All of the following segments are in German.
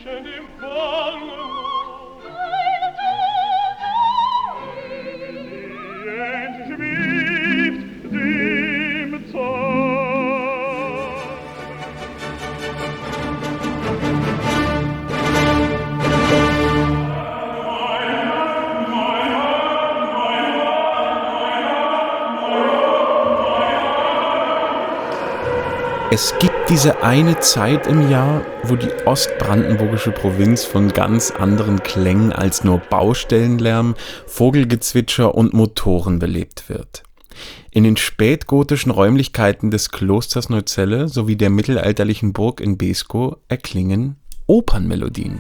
Es gibt diese eine Zeit im Jahr, wo die ostbrandenburgische Provinz von ganz anderen Klängen als nur Baustellenlärm, Vogelgezwitscher und Motoren belebt wird. In den spätgotischen Räumlichkeiten des Klosters Neuzelle sowie der mittelalterlichen Burg in Beeskow erklingen Opernmelodien.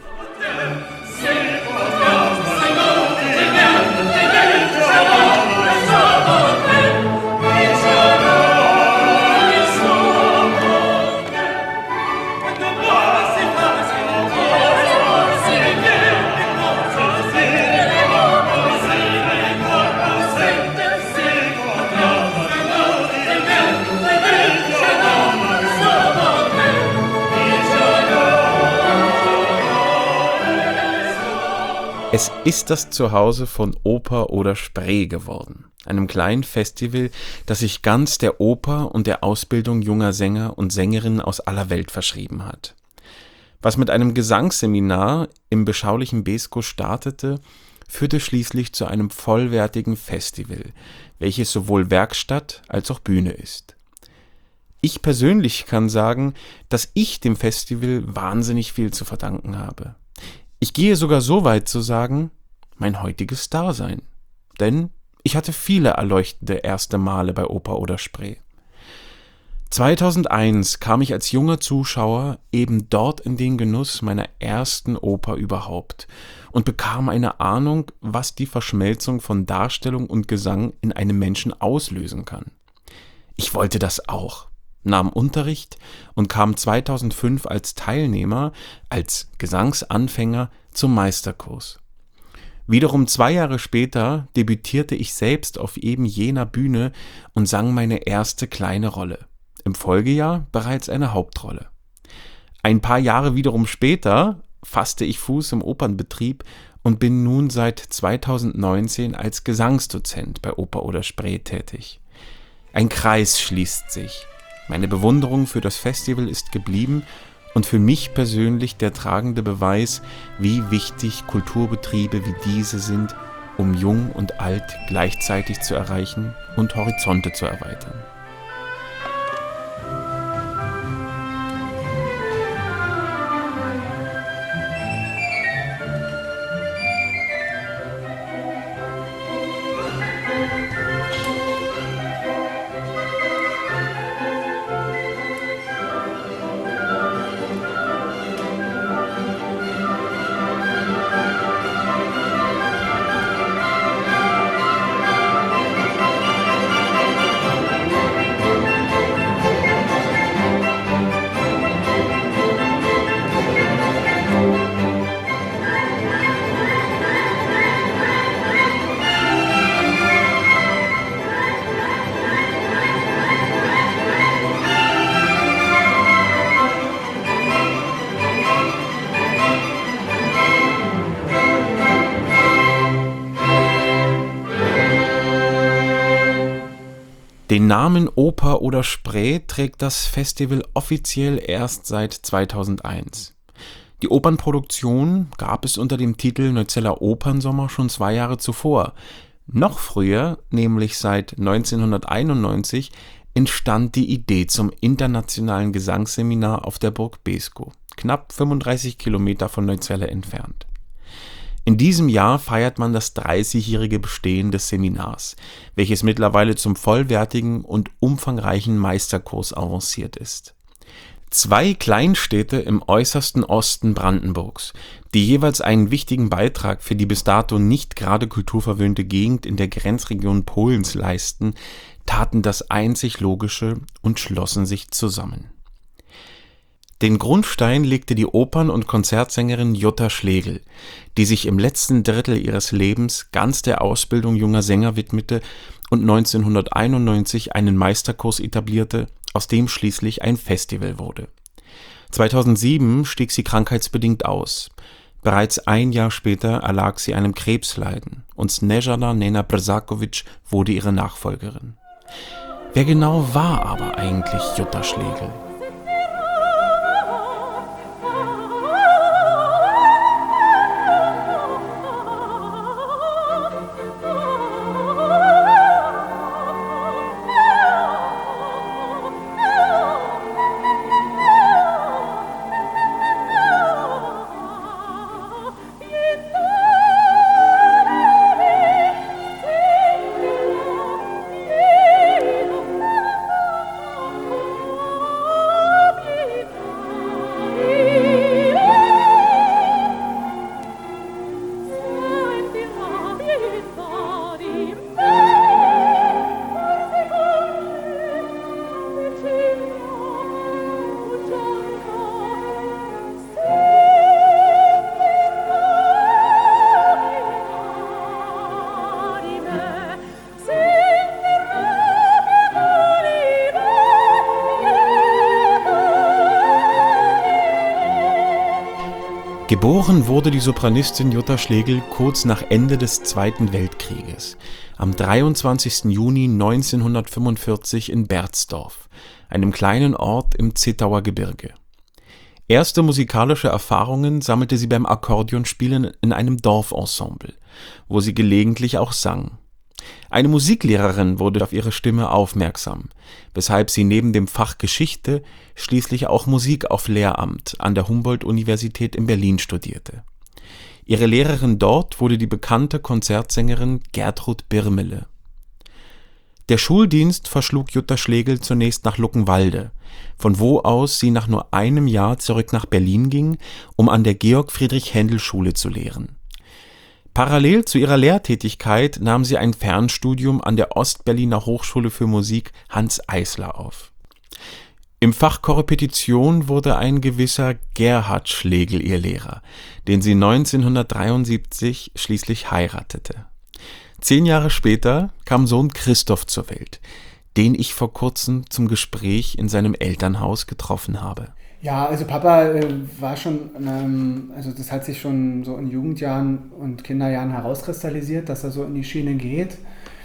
Es ist das Zuhause von Oper oder Spree geworden, einem kleinen Festival, das sich ganz der Oper und der Ausbildung junger Sänger und Sängerinnen aus aller Welt verschrieben hat. Was mit einem Gesangsseminar im beschaulichen Beeskow startete, führte schließlich zu einem vollwertigen Festival, welches sowohl Werkstatt als auch Bühne ist. Ich persönlich kann sagen, dass ich dem Festival wahnsinnig viel zu verdanken habe. Ich gehe sogar so weit zu sagen, mein heutiges Dasein. Denn ich hatte viele erleuchtende erste Male bei Oper oder Spree. 2001 kam ich als junger Zuschauer eben dort in den Genuss meiner ersten Oper überhaupt und bekam eine Ahnung, was die Verschmelzung von Darstellung und Gesang in einem Menschen auslösen kann. Ich wollte das auch, nahm Unterricht und kam 2005 als Teilnehmer, als Gesangsanfänger zum Meisterkurs. Wiederum 2 Jahre später debütierte ich selbst auf eben jener Bühne und sang meine erste kleine Rolle. Im Folgejahr bereits eine Hauptrolle. Ein paar Jahre wiederum später fasste ich Fuß im Opernbetrieb und bin nun seit 2019 als Gesangsdozent bei Oper oder Spree tätig. Ein Kreis schließt sich. Meine Bewunderung für das Festival ist geblieben und für mich persönlich der tragende Beweis, wie wichtig Kulturbetriebe wie diese sind, um Jung und Alt gleichzeitig zu erreichen und Horizonte zu erweitern. Den Namen Oper oder Spree trägt das Festival offiziell erst seit 2001. Die Opernproduktion gab es unter dem Titel Neuzeller Opernsommer schon 2 Jahre zuvor. Noch früher, nämlich seit 1991, entstand die Idee zum internationalen Gesangsseminar auf der Burg Beeskow, knapp 35 Kilometer von Neuzelle entfernt. In diesem Jahr feiert man das 30-jährige Bestehen des Seminars, welches mittlerweile zum vollwertigen und umfangreichen Meisterkurs avanciert ist. 2 Kleinstädte im äußersten Osten Brandenburgs, die jeweils einen wichtigen Beitrag für die bis dato nicht gerade kulturverwöhnte Gegend in der Grenzregion Polens leisten, taten das einzig Logische und schlossen sich zusammen. Den Grundstein legte die Opern- und Konzertsängerin Jutta Schlegel, die sich im letzten Drittel ihres Lebens ganz der Ausbildung junger Sänger widmete und 1991 einen Meisterkurs etablierte, aus dem schließlich ein Festival wurde. 2007 stieg sie krankheitsbedingt aus. Bereits ein Jahr später erlag sie einem Krebsleiden und Snežana Nena-Brzaković wurde ihre Nachfolgerin. Wer genau war aber eigentlich Jutta Schlegel? Geboren wurde die Sopranistin Jutta Schlegel kurz nach Ende des Zweiten Weltkrieges, am 23. Juni 1945 in Berzdorf, einem kleinen Ort im Zittauer Gebirge. Erste musikalische Erfahrungen sammelte sie beim Akkordeonspielen in einem Dorfensemble, wo sie gelegentlich auch sang. Eine Musiklehrerin wurde auf ihre Stimme aufmerksam, weshalb sie neben dem Fach Geschichte schließlich auch Musik auf Lehramt an der Humboldt-Universität in Berlin studierte. Ihre Lehrerin dort wurde die bekannte Konzertsängerin Gertrud Birmele. Der Schuldienst verschlug Jutta Schlegel zunächst nach Luckenwalde, von wo aus sie nach nur einem Jahr zurück nach Berlin ging, um an der Georg-Friedrich-Händel-Schule zu lehren. Parallel zu ihrer Lehrtätigkeit nahm sie ein Fernstudium an der Ostberliner Hochschule für Musik Hanns Eisler auf. Im Fach Korrepetition wurde ein gewisser Gerhard Schlegel ihr Lehrer, den sie 1973 schließlich heiratete. 10 Jahre später kam Sohn Christoph zur Welt, den ich vor kurzem zum Gespräch in seinem Elternhaus getroffen habe. Ja, also Papa war schon, also das hat sich schon so in Jugendjahren und Kinderjahren herauskristallisiert, dass er so in die Schiene geht.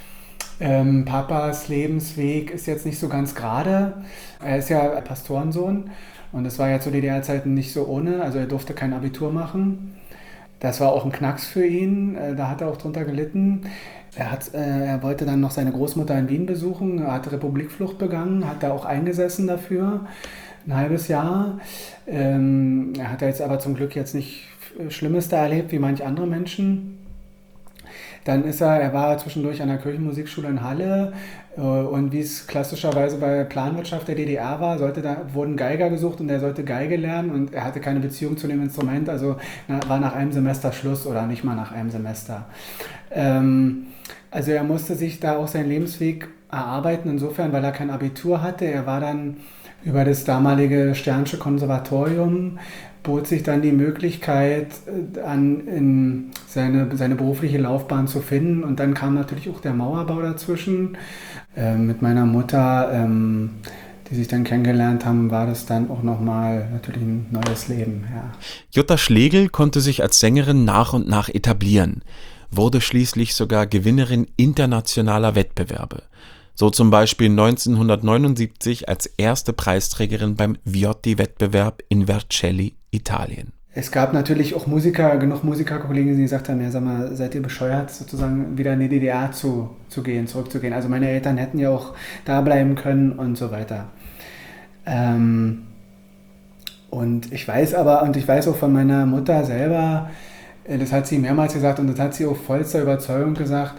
Papas Lebensweg ist jetzt nicht so ganz gerade. Er ist ja Pastorensohn und das war ja zu DDR-Zeiten nicht so ohne, also er durfte kein Abitur machen. Das war auch ein Knacks für ihn, da hat er auch drunter gelitten. Er wollte dann noch seine Großmutter in Wien besuchen, er hat Republikflucht begangen, hat da auch eingesessen dafür. Ein halbes Jahr. Er hat jetzt aber zum Glück jetzt nicht Schlimmes da erlebt, wie manch andere Menschen. Dann er war zwischendurch an der Kirchenmusikschule in Halle und wie es klassischerweise bei Planwirtschaft der DDR war, wurden Geiger gesucht und er sollte Geige lernen und er hatte keine Beziehung zu dem Instrument, also war nach einem Semester Schluss oder nicht mal nach einem Semester. Also er musste sich da auch seinen Lebensweg erarbeiten, insofern, weil er kein Abitur hatte. Er war dann über das damalige Sternsche Konservatorium, bot sich dann die Möglichkeit, in seine berufliche Laufbahn zu finden. Und dann kam natürlich auch der Mauerbau dazwischen. Mit meiner Mutter, die sich dann kennengelernt haben, war das dann auch nochmal natürlich ein neues Leben. Ja. Jutta Schlegel konnte sich als Sängerin nach und nach etablieren, wurde schließlich sogar Gewinnerin internationaler Wettbewerbe. So zum Beispiel 1979 als erste Preisträgerin beim Viotti-Wettbewerb in Vercelli, Italien. Es gab natürlich auch genug Musikerkollegen, die gesagt haben, ja, sag mal, seid ihr bescheuert, sozusagen wieder in die DDR zurückzugehen. Also meine Eltern hätten ja auch da bleiben können und so weiter. Und ich weiß auch von meiner Mutter selber, das hat sie mehrmals gesagt und das hat sie auch vollster Überzeugung gesagt,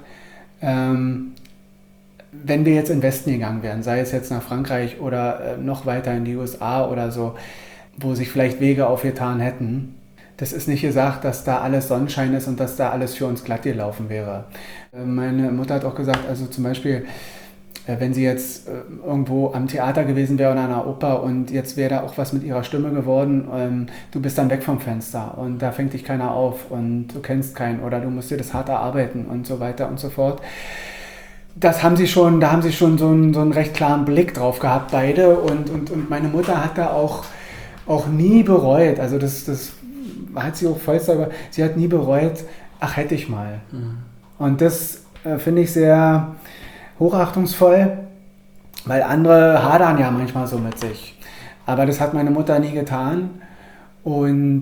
wenn wir jetzt in den Westen gegangen wären, sei es jetzt nach Frankreich oder noch weiter in die USA oder so, wo sich vielleicht Wege aufgetan hätten, das ist nicht gesagt, dass da alles Sonnenschein ist und dass da alles für uns glatt gelaufen wäre. Meine Mutter hat auch gesagt, also zum Beispiel, wenn sie jetzt irgendwo am Theater gewesen wäre oder an einer Oper und jetzt wäre da auch was mit ihrer Stimme geworden, du bist dann weg vom Fenster und da fängt dich keiner auf und du kennst keinen oder du musst dir das hart erarbeiten und so weiter und so fort. Da haben sie schon so einen recht klaren Blick drauf gehabt, beide. Und meine Mutter hat da auch auch nie bereut. Also das hat sie auch voll sauber. Sie hat nie bereut, ach, hätte ich mal. Und das finde ich sehr hochachtungsvoll, weil andere hadern ja manchmal so mit sich. Aber das hat meine Mutter nie getan und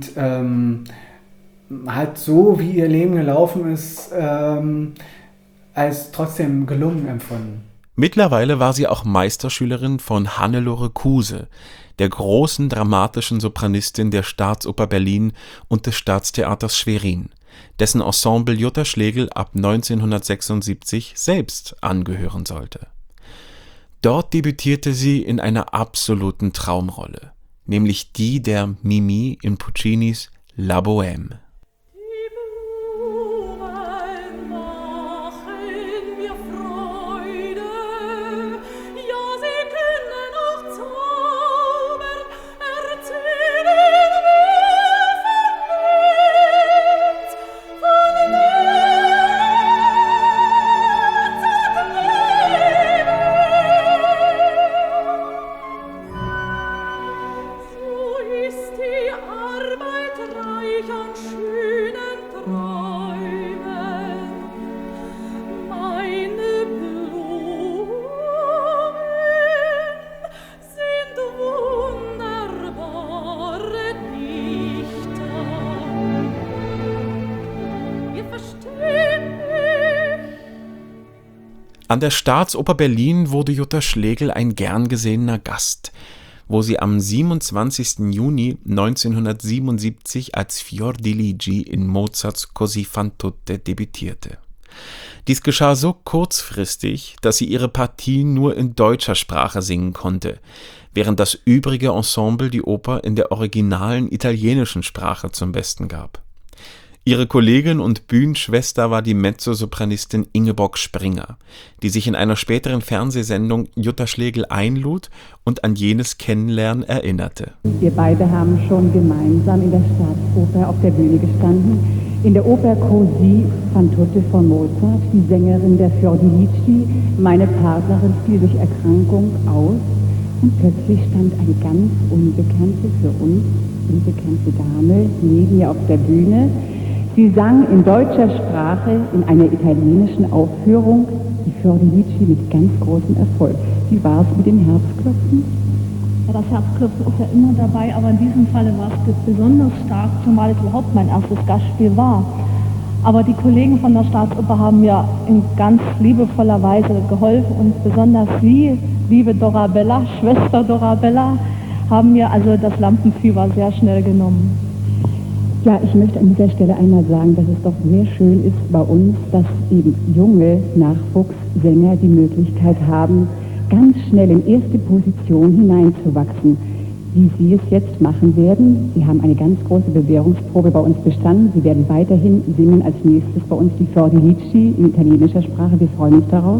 hat so, wie ihr Leben gelaufen ist, als trotzdem gelungen empfunden. Mittlerweile war sie auch Meisterschülerin von Hannelore Kuse, der großen dramatischen Sopranistin der Staatsoper Berlin und des Staatstheaters Schwerin, dessen Ensemble Jutta Schlegel ab 1976 selbst angehören sollte. Dort debütierte sie in einer absoluten Traumrolle, nämlich die der Mimi in Puccinis La Bohème. An der Staatsoper Berlin wurde Jutta Schlegel ein gern gesehener Gast, wo sie am 27. Juni 1977 als Fiordiligi in Mozarts Così fan tutte debütierte. Dies geschah so kurzfristig, dass sie ihre Partie nur in deutscher Sprache singen konnte, während das übrige Ensemble die Oper in der originalen italienischen Sprache zum Besten gab. Ihre Kollegin und Bühnenschwester war die Mezzosopranistin Ingeborg Springer, die sich in einer späteren Fernsehsendung Jutta Schlegel einlud und an jenes Kennenlernen erinnerte. Wir beide haben schon gemeinsam in der Staatsoper auf der Bühne gestanden. In der Oper Così fan tutte von Mozart, die Sängerin der Fiordiligi, meine Partnerin fiel durch Erkrankung aus und plötzlich stand eine ganz unbekannte, für uns unbekannte Dame neben mir auf der Bühne. Sie sang in deutscher Sprache in einer italienischen Aufführung die Fiordiligi mit ganz großem Erfolg. Wie war es mit dem Herzklopfen? Ja, das Herzklopfen ist ja immer dabei, aber in diesem Falle war es besonders stark, zumal es überhaupt mein erstes Gastspiel war. Aber die Kollegen von der Staatsoper haben mir in ganz liebevoller Weise geholfen und besonders Sie, liebe Dorabella, Schwester Dorabella, haben mir also das Lampenfieber sehr schnell genommen. Ja, ich möchte an dieser Stelle einmal sagen, dass es doch sehr schön ist bei uns, dass eben junge Nachwuchssänger die Möglichkeit haben, ganz schnell in erste Position hineinzuwachsen, wie Sie es jetzt machen werden. Sie haben eine ganz große Bewährungsprobe bei uns bestanden. Sie werden weiterhin singen als nächstes bei uns die Fiordiligi in italienischer Sprache. Wir freuen uns darauf.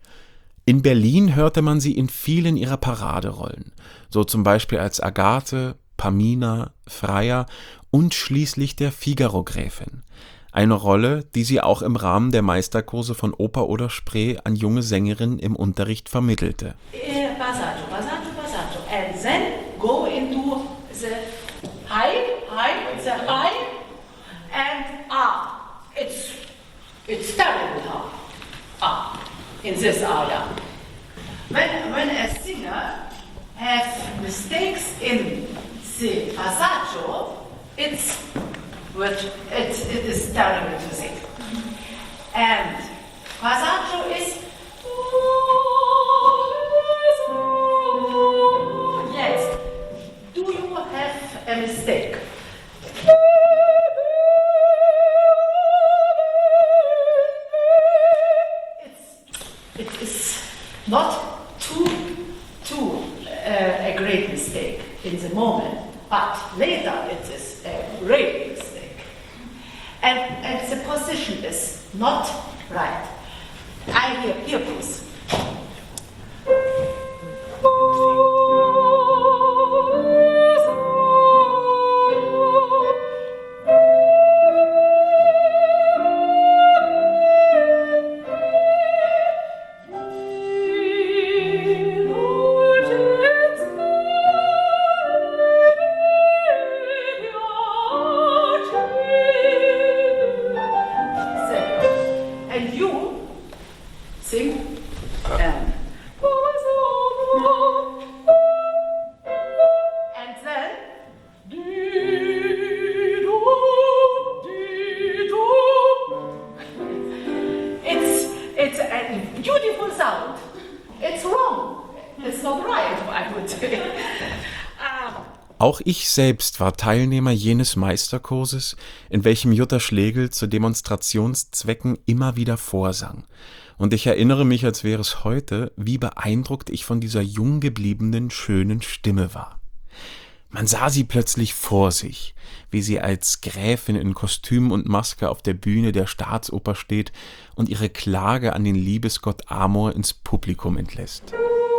In Berlin hörte man sie in vielen ihrer Paraderollen, so zum Beispiel als Agathe, Pamina, Freya und schließlich der Figaro-Gräfin. Eine Rolle, die sie auch im Rahmen der Meisterkurse von Oper oder Spree an junge Sängerinnen im Unterricht vermittelte. Passaggio, passaggio, passaggio. And then go into the high, the high, and it's terrible in this area. When a singer has mistakes in the passaggio, it is terrible to sing. And passaggio is yes. Do you have a mistake? It is not a great mistake in the moment, but later it is a great mistake. And the position is not right. I hear please. Auch ich selbst war Teilnehmer jenes Meisterkurses, in welchem Jutta Schlegel zu Demonstrationszwecken immer wieder vorsang. Und ich erinnere mich, als wäre es heute, wie beeindruckt ich von dieser jung gebliebenen, schönen Stimme war. Man sah sie plötzlich vor sich, wie sie als Gräfin in Kostüm und Maske auf der Bühne der Staatsoper steht und ihre Klage an den Liebesgott Amor ins Publikum entlässt.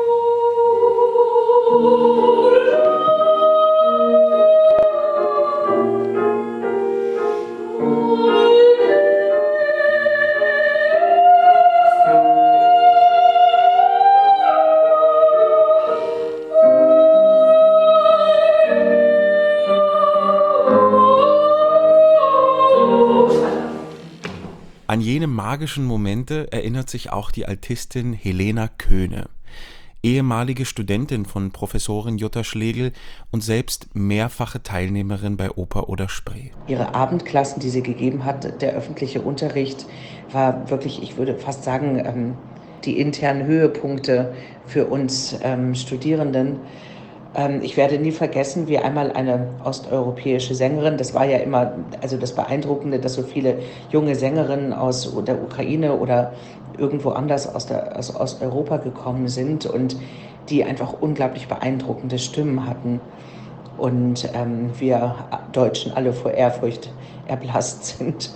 An jene magischen Momente erinnert sich auch die Altistin Helena Köhne, ehemalige Studentin von Professorin Jutta Schlegel und selbst mehrfache Teilnehmerin bei Oper oder Spree. Ihre Abendklassen, die sie gegeben hat, der öffentliche Unterricht, war wirklich, ich würde fast sagen, die internen Höhepunkte für uns Studierenden. Ich werde nie vergessen, wie einmal eine osteuropäische Sängerin, das war ja immer also das Beeindruckende, dass so viele junge Sängerinnen aus der Ukraine oder irgendwo anders aus Osteuropa gekommen sind und die einfach unglaublich beeindruckende Stimmen hatten. Und wir Deutschen alle vor Ehrfurcht erblasst sind.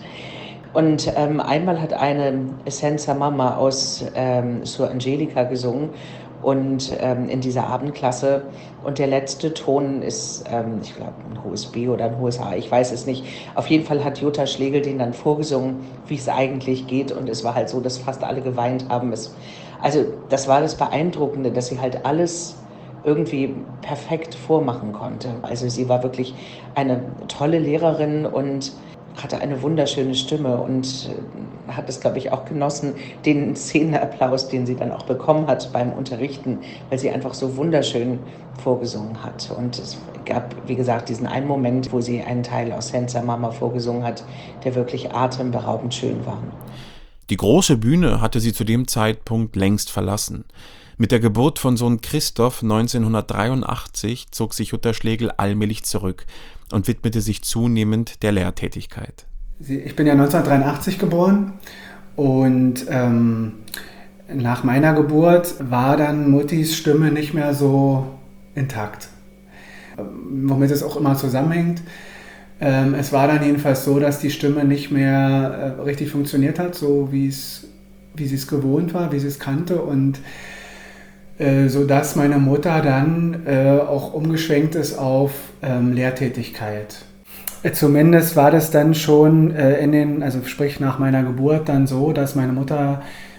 Und einmal hat eine Senza Mama aus Suor Angelica gesungen und in dieser Abendklasse. Und der letzte Ton ist, ich glaube, ein hohes B oder ein hohes A, ich weiß es nicht. Auf jeden Fall hat Jutta Schlegel den dann vorgesungen, wie es eigentlich geht. Und es war halt so, dass fast alle geweint haben. Also das war das Beeindruckende, dass sie halt alles irgendwie perfekt vormachen konnte. Also sie war wirklich eine tolle Lehrerin und hatte eine wunderschöne Stimme und hat es, glaube ich, auch genossen, den Szenenapplaus, den sie dann auch bekommen hat beim Unterrichten, weil sie einfach so wunderschön vorgesungen hat. Und es gab, wie gesagt, diesen einen Moment, wo sie einen Teil aus Senza Mama vorgesungen hat, der wirklich atemberaubend schön war. Die große Bühne hatte sie zu dem Zeitpunkt längst verlassen. Mit der Geburt von Sohn Christoph 1983 zog sich Jutta Schlegel allmählich zurück und widmete sich zunehmend der Lehrtätigkeit. Ich bin ja 1983 geboren und nach meiner Geburt war dann Muttis Stimme nicht mehr so intakt. Womit es auch immer zusammenhängt. Es war dann jedenfalls so, dass die Stimme nicht mehr richtig funktioniert hat, so wie sie es gewohnt war, wie sie es kannte und sodass meine Mutter dann auch umgeschwenkt ist auf Lehrtätigkeit. Zumindest war das dann schon sprich nach meiner Geburt dann so, dass meine Mutter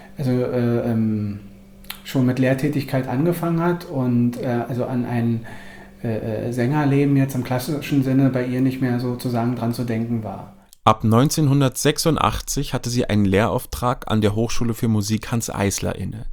schon mit Lehrtätigkeit angefangen hat und also an ein Sängerleben jetzt im klassischen Sinne bei ihr nicht mehr sozusagen dran zu denken war. Ab 1986 hatte sie einen Lehrauftrag an der Hochschule für Musik Hanns Eisler inne.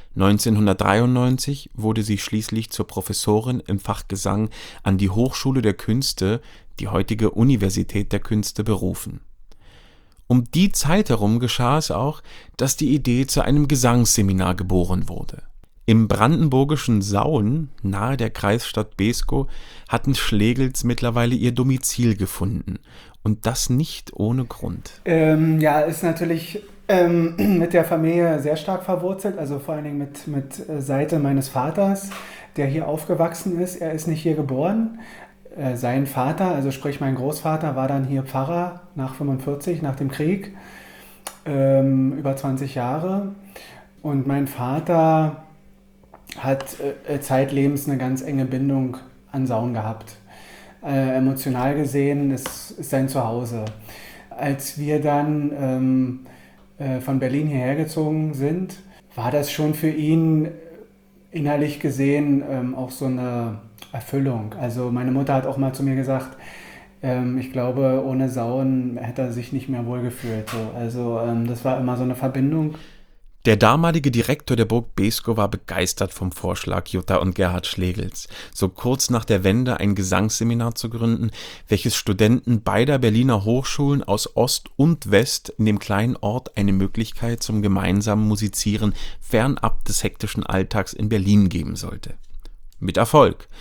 1993 wurde sie schließlich zur Professorin im Fach Gesang an die Hochschule der Künste, die heutige Universität der Künste, berufen. Um die Zeit herum geschah es auch, dass die Idee zu einem Gesangsseminar geboren wurde. Im brandenburgischen Sauen, nahe der Kreisstadt Beeskow, hatten Schlegels mittlerweile ihr Domizil gefunden. Und das nicht ohne Grund. Ist natürlich mit der Familie sehr stark verwurzelt, also vor allen Dingen mit Seite meines Vaters, der hier aufgewachsen ist. Er ist nicht hier geboren. Sein Vater, also sprich mein Großvater, war dann hier Pfarrer nach 45, nach dem Krieg, über 20 Jahre. Und mein Vater hat zeitlebens eine ganz enge Bindung an Sauen gehabt. Emotional gesehen ist sein Zuhause. Als wir dann von Berlin hierher gezogen sind, war das schon für ihn innerlich gesehen auch so eine Erfüllung. Also meine Mutter hat auch mal zu mir gesagt, ich glaube, ohne Sauen hätte er sich nicht mehr wohlgefühlt. So. Also das war immer so eine Verbindung. Der damalige Direktor der Burg Beeskow war begeistert vom Vorschlag Jutta und Gerhard Schlegels, so kurz nach der Wende ein Gesangsseminar zu gründen, welches Studenten beider Berliner Hochschulen aus Ost und West in dem kleinen Ort eine Möglichkeit zum gemeinsamen Musizieren fernab des hektischen Alltags in Berlin geben sollte. Mit Erfolg.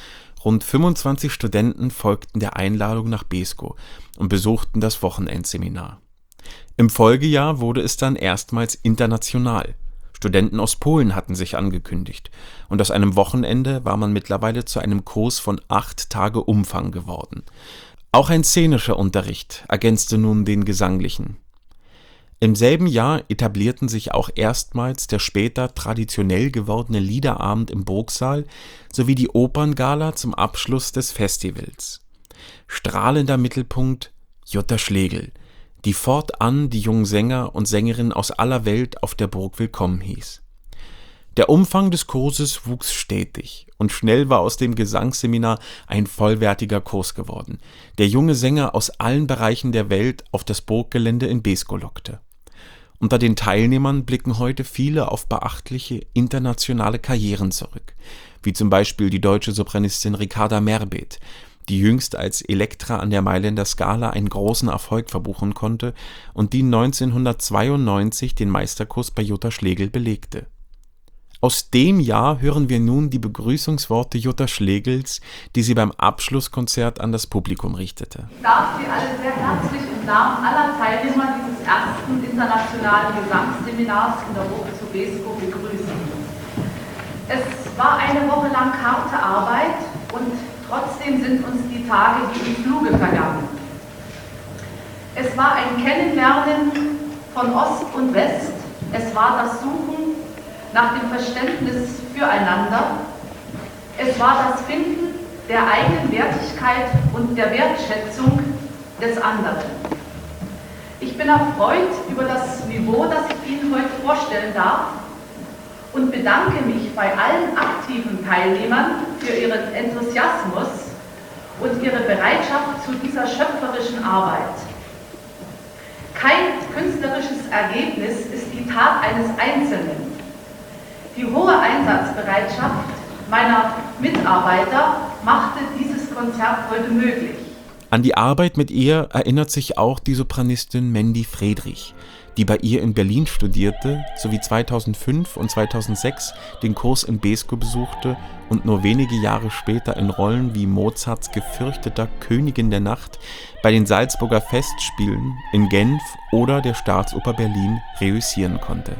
Rund 25 Studenten folgten der Einladung nach Beeskow und besuchten das Wochenendseminar. Im Folgejahr wurde es dann erstmals international. Studenten aus Polen hatten sich angekündigt und aus einem Wochenende war man mittlerweile zu einem Kurs von 8 Tage Umfang geworden. Auch ein szenischer Unterricht ergänzte nun den gesanglichen. Im selben Jahr etablierten sich auch erstmals der später traditionell gewordene Liederabend im Burgsaal sowie die Operngala zum Abschluss des Festivals. Strahlender Mittelpunkt Jutta Schlegel, die fortan die jungen Sänger und Sängerinnen aus aller Welt auf der Burg willkommen hieß. Der Umfang des Kurses wuchs stetig und schnell war aus dem Gesangsseminar ein vollwertiger Kurs geworden, der junge Sänger aus allen Bereichen der Welt auf das Burggelände in Beeskow lockte. Unter den Teilnehmern blicken heute viele auf beachtliche internationale Karrieren zurück, wie zum Beispiel die deutsche Sopranistin Ricarda Merbedt, die jüngst als Elektra an der Mailänder Scala einen großen Erfolg verbuchen konnte und die 1992 den Meisterkurs bei Jutta Schlegel belegte. Aus dem Jahr hören wir nun die Begrüßungsworte Jutta Schlegels, die sie beim Abschlusskonzert an das Publikum richtete. Ich darf Sie alle sehr herzlich im Namen aller Teilnehmer dieses ersten internationalen Gesangsseminars in der Burg zu Beeskow begrüßen. Es war eine Woche lang harte Arbeit und trotzdem sind uns die Tage wie im Fluge vergangen. Es war ein Kennenlernen von Ost und West, es war das Suchen nach dem Verständnis füreinander. Es war das Finden der eigenen Wertigkeit und der Wertschätzung des anderen. Ich bin erfreut über das Niveau, das ich Ihnen heute vorstellen darf und bedanke mich bei allen aktiven Teilnehmern für ihren Enthusiasmus und ihre Bereitschaft zu dieser schöpferischen Arbeit. Kein künstlerisches Ergebnis ist die Tat eines Einzelnen. Die hohe Einsatzbereitschaft meiner Mitarbeiter machte dieses Konzert heute möglich. An die Arbeit mit ihr erinnert sich auch die Sopranistin Mandy Friedrich, die bei ihr in Berlin studierte, sowie 2005 und 2006 den Kurs in Beeskow besuchte und nur wenige Jahre später in Rollen wie Mozarts gefürchteter Königin der Nacht bei den Salzburger Festspielen in Genf oder der Staatsoper Berlin reüssieren konnte.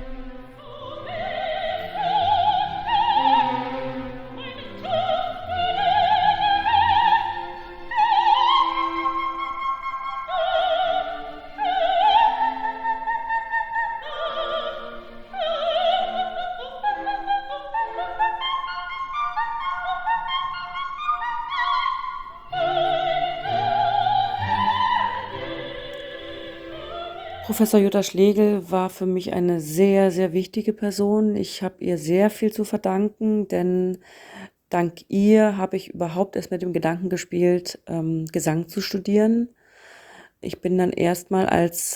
Professor Jutta Schlegel war für mich eine sehr, sehr wichtige Person. Ich habe ihr sehr viel zu verdanken, denn dank ihr habe ich überhaupt erst mit dem Gedanken gespielt, Gesang zu studieren. Ich bin dann erstmal als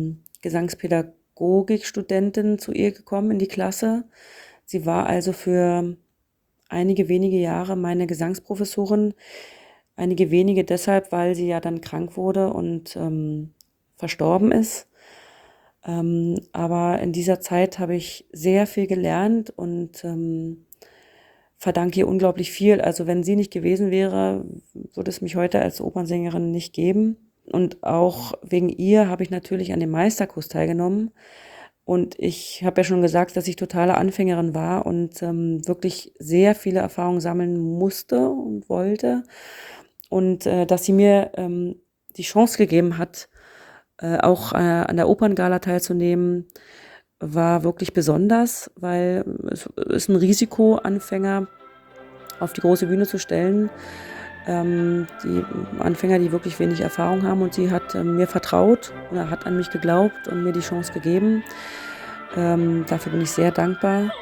Gesangspädagogikstudentin zu ihr gekommen in die Klasse. Sie war also für einige wenige Jahre meine Gesangsprofessorin. Einige wenige deshalb, weil sie ja dann krank wurde und verstorben ist. Aber in dieser Zeit habe ich sehr viel gelernt und verdanke ihr unglaublich viel. Also wenn sie nicht gewesen wäre, würde es mich heute als Opernsängerin nicht geben. Und auch wegen ihr habe ich natürlich an dem Meisterkurs teilgenommen. Und ich habe ja schon gesagt, dass ich totale Anfängerin war und wirklich sehr viele Erfahrungen sammeln musste und wollte. Und dass sie mir die Chance gegeben hat, auch an der Operngala teilzunehmen, war wirklich besonders, weil es ist ein Risiko, Anfänger auf die große Bühne zu stellen. Die Anfänger, die wirklich wenig Erfahrung haben, und sie hat mir vertraut oder hat an mich geglaubt und mir die Chance gegeben. Dafür bin ich sehr dankbar.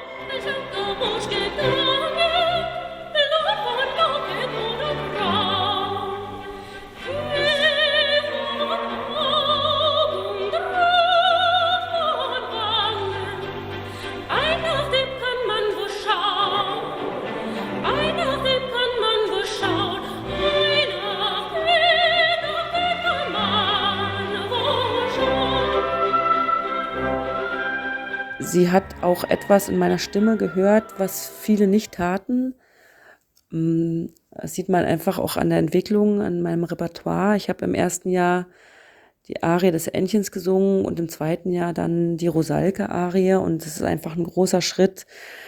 Sie hat auch etwas in meiner Stimme gehört, was viele nicht taten. Das sieht man einfach auch an der Entwicklung, an meinem Repertoire. Ich habe im ersten Jahr die Arie des Entchens gesungen und im zweiten Jahr dann die Rosalke-Arie. Und das ist einfach ein großer Schritt.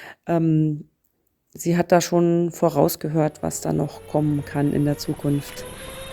Sie hat da schon vorausgehört, was da noch kommen kann in der Zukunft.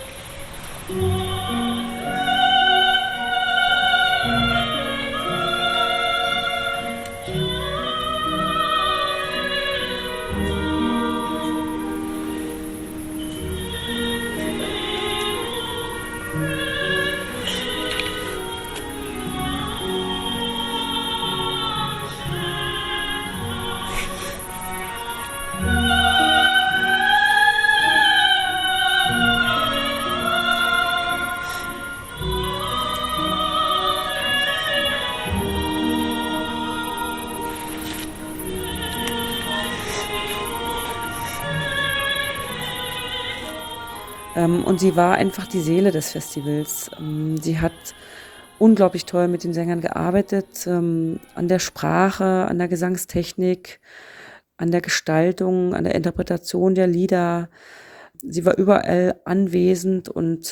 Und sie war einfach die Seele des Festivals. Sie hat unglaublich toll mit den Sängern gearbeitet, an der Sprache, an der Gesangstechnik, an der Gestaltung, an der Interpretation der Lieder. Sie war überall anwesend und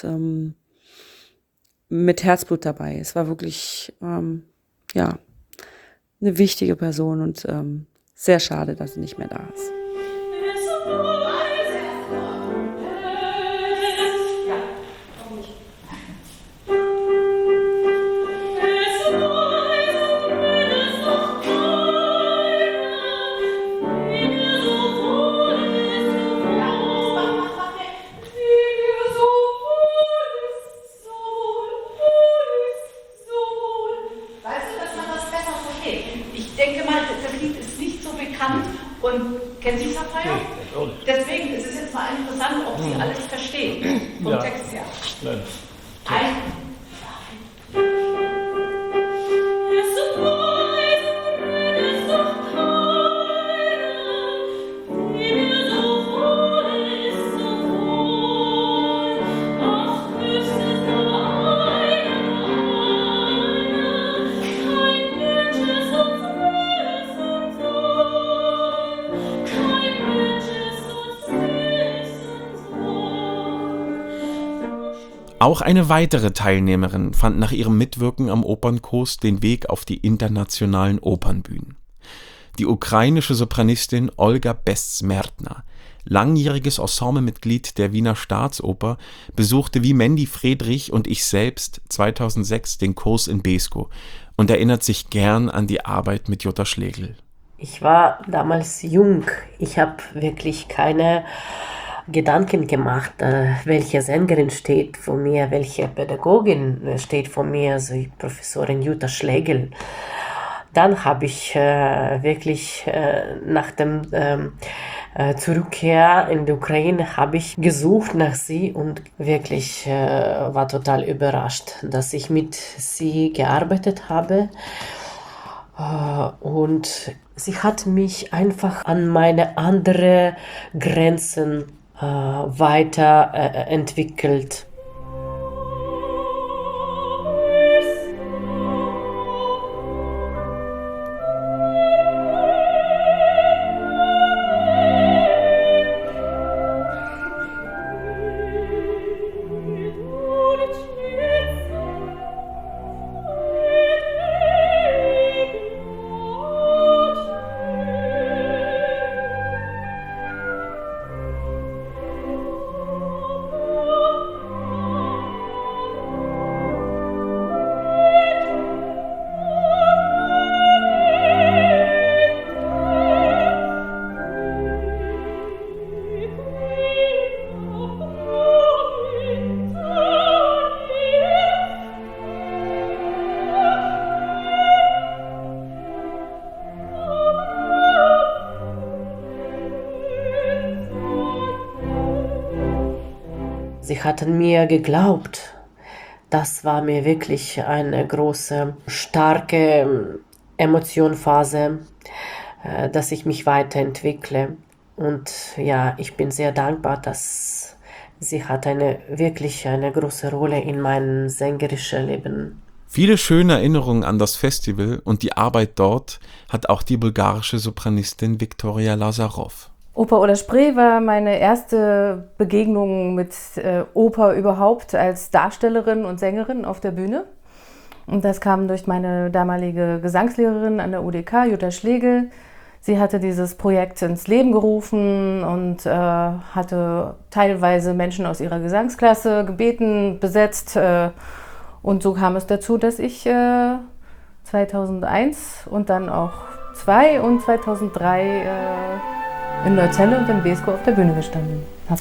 mit Herzblut dabei. Es war wirklich eine wichtige Person und sehr schade, dass sie nicht mehr da ist. Kennen Sie Sapphire? Deswegen ist es jetzt mal interessant, ob Sie alles verstehen. Vom Text her. Nein. Auch eine weitere Teilnehmerin fand nach ihrem Mitwirken am Opernkurs den Weg auf die internationalen Opernbühnen. Die ukrainische Sopranistin Olga Besmerdna, langjähriges Ensemblemitglied der Wiener Staatsoper, besuchte wie Mandy Friedrich und ich selbst 2006 den Kurs in Beeskow und erinnert sich gern an die Arbeit mit Jutta Schlegel. Ich war damals jung. Ich habe wirklich keine Gedanken gemacht, welche Sängerin steht vor mir, welche Pädagogin steht vor mir, also Professorin Jutta Schlegel. Dann habe ich wirklich nach dem Zurückkehr in die Ukraine habe ich gesucht nach sie und wirklich war total überrascht, dass ich mit sie gearbeitet habe. Und sie hat mich einfach an meine anderen Grenzen weiterentwickelt. Sie hatten mir geglaubt. Das war mir wirklich eine große, starke Emotionphase, dass ich mich weiterentwickle. Und ja, ich bin sehr dankbar, dass sie hat wirklich eine große Rolle in meinem sängerischen Leben. Viele schöne Erinnerungen an das Festival und die Arbeit dort hat auch die bulgarische Sopranistin Viktoria Lazarow. Oper oder Spree war meine erste Begegnung mit Oper überhaupt als Darstellerin und Sängerin auf der Bühne. Und das kam durch meine damalige Gesangslehrerin an der UDK, Jutta Schlegel. Sie hatte dieses Projekt ins Leben gerufen und hatte teilweise Menschen aus ihrer Gesangsklasse gebeten, besetzt. Und so kam es dazu, dass ich 2001 und dann auch 2002 und 2003 in Neuzelle und in Beeskow auf der Bühne gestanden habe.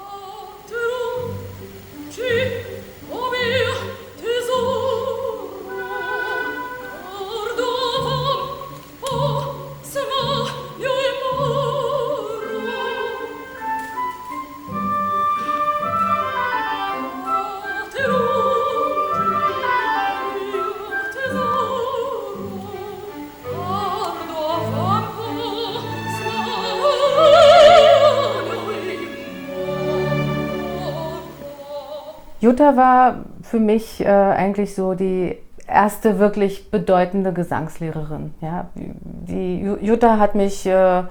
Jutta war für mich eigentlich so die erste wirklich bedeutende Gesangslehrerin. Ja. Die Jutta hat mich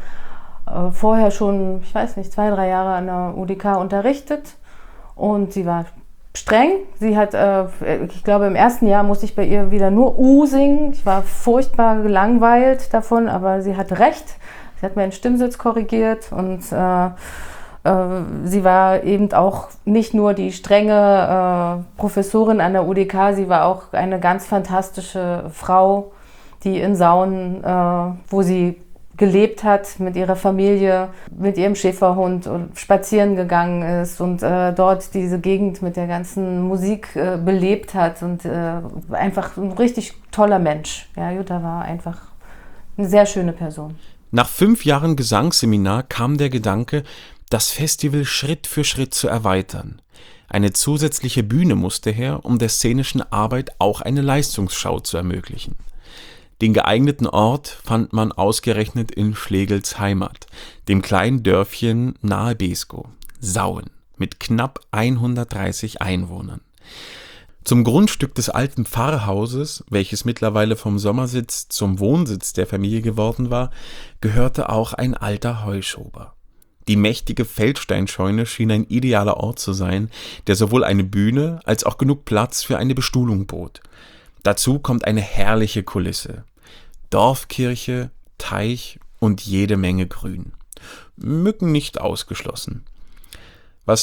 vorher schon, ich weiß nicht, 2, 3 Jahre an der UDK unterrichtet und sie war streng. Sie hat, ich glaube, im ersten Jahr musste ich bei ihr wieder nur singen. Ich war furchtbar gelangweilt davon, aber sie hatte recht. Sie hat meinen Stimmsitz korrigiert und sie war eben auch nicht nur die strenge Professorin an der UDK, sie war auch eine ganz fantastische Frau, die in Sauen, wo sie gelebt hat mit ihrer Familie, mit ihrem Schäferhund und spazieren gegangen ist und dort diese Gegend mit der ganzen Musik belebt hat und einfach ein richtig toller Mensch. Ja, Jutta war einfach eine sehr schöne Person. Nach 5 Jahren Gesangsseminar kam der Gedanke, das Festival Schritt für Schritt zu erweitern. Eine zusätzliche Bühne musste her, um der szenischen Arbeit auch eine Leistungsschau zu ermöglichen. Den geeigneten Ort fand man ausgerechnet in Schlegels Heimat, dem kleinen Dörfchen nahe Beeskow, Sauen, mit knapp 130 Einwohnern. Zum Grundstück des alten Pfarrhauses, welches mittlerweile vom Sommersitz zum Wohnsitz der Familie geworden war, gehörte auch ein alter Heuschober. Die mächtige Feldsteinscheune schien ein idealer Ort zu sein, der sowohl eine Bühne als auch genug Platz für eine Bestuhlung bot. Dazu kommt eine herrliche Kulisse. Dorfkirche, Teich und jede Menge Grün. Mücken nicht ausgeschlossen. Was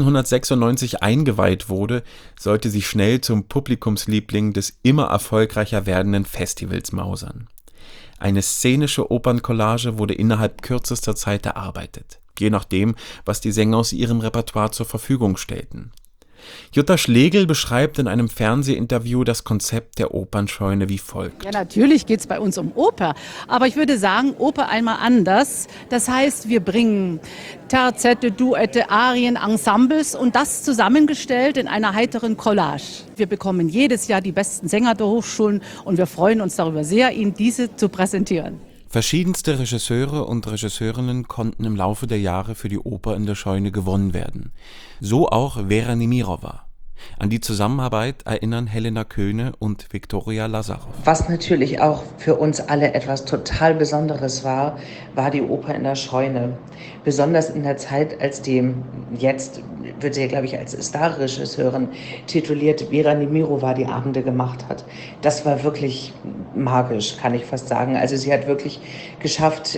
1996 eingeweiht wurde, sollte sich schnell zum Publikumsliebling des immer erfolgreicher werdenden Festivals mausern. Eine szenische Operncollage wurde innerhalb kürzester Zeit erarbeitet, je nachdem, was die Sänger aus ihrem Repertoire zur Verfügung stellten. Jutta Schlegel beschreibt in einem Fernsehinterview das Konzept der Opernscheune wie folgt. Ja, natürlich geht es bei uns um Oper, aber ich würde sagen, Oper einmal anders. Das heißt, wir bringen Terzette, Duette, Arien, Ensembles und das zusammengestellt in einer heiteren Collage. Wir bekommen jedes Jahr die besten Sänger der Hochschulen und wir freuen uns darüber sehr, Ihnen diese zu präsentieren. Verschiedenste Regisseure und Regisseurinnen konnten im Laufe der Jahre für die Oper in der Scheune gewonnen werden. So auch Vera Nemirova. An die Zusammenarbeit erinnern Helena Köhne und Viktoria Lazarow. Was natürlich auch für uns alle etwas total Besonderes war, war die Oper in der Scheune. Besonders in der Zeit, als die, jetzt wird sie ja, glaube ich, als Starregisseurin tituliert, Vera Nemirova die Abende gemacht hat. Das war wirklich magisch, kann ich fast sagen. Also sie hat wirklich geschafft,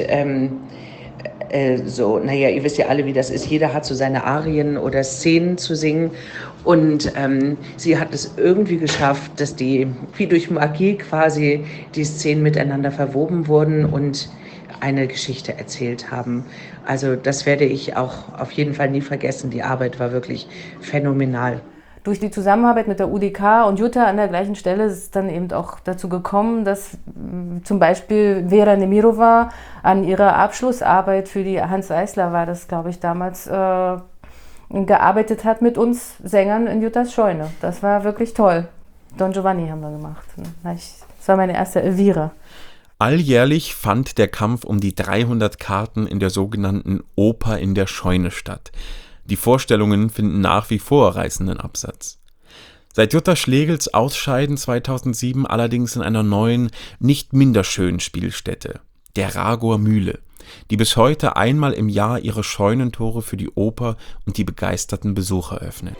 ihr wisst ja alle, wie das ist. Jeder hat so seine Arien oder Szenen zu singen. Und sie hat es irgendwie geschafft, dass die, wie durch Magie quasi, die Szenen miteinander verwoben wurden und eine Geschichte erzählt haben. Also das werde ich auch auf jeden Fall nie vergessen. Die Arbeit war wirklich phänomenal. Durch die Zusammenarbeit mit der UDK und Jutta an der gleichen Stelle ist es dann eben auch dazu gekommen, dass zum Beispiel Vera Nemirova an ihrer Abschlussarbeit für die Hans Eisler war das, glaube ich, damals gearbeitet hat mit uns Sängern in Juttas Scheune. Das war wirklich toll. Don Giovanni haben wir gemacht. Das war meine erste Elvira. Alljährlich fand der Kampf um die 300 Karten in der sogenannten Oper in der Scheune statt. Die Vorstellungen finden nach wie vor reißenden Absatz. Seit Jutta Schlegels Ausscheiden 2007 allerdings in einer neuen, nicht minder schönen Spielstätte, der Ragower Mühle. die bis heute einmal im Jahr ihre Scheunentore für die Oper und die begeisterten Besucher öffnet.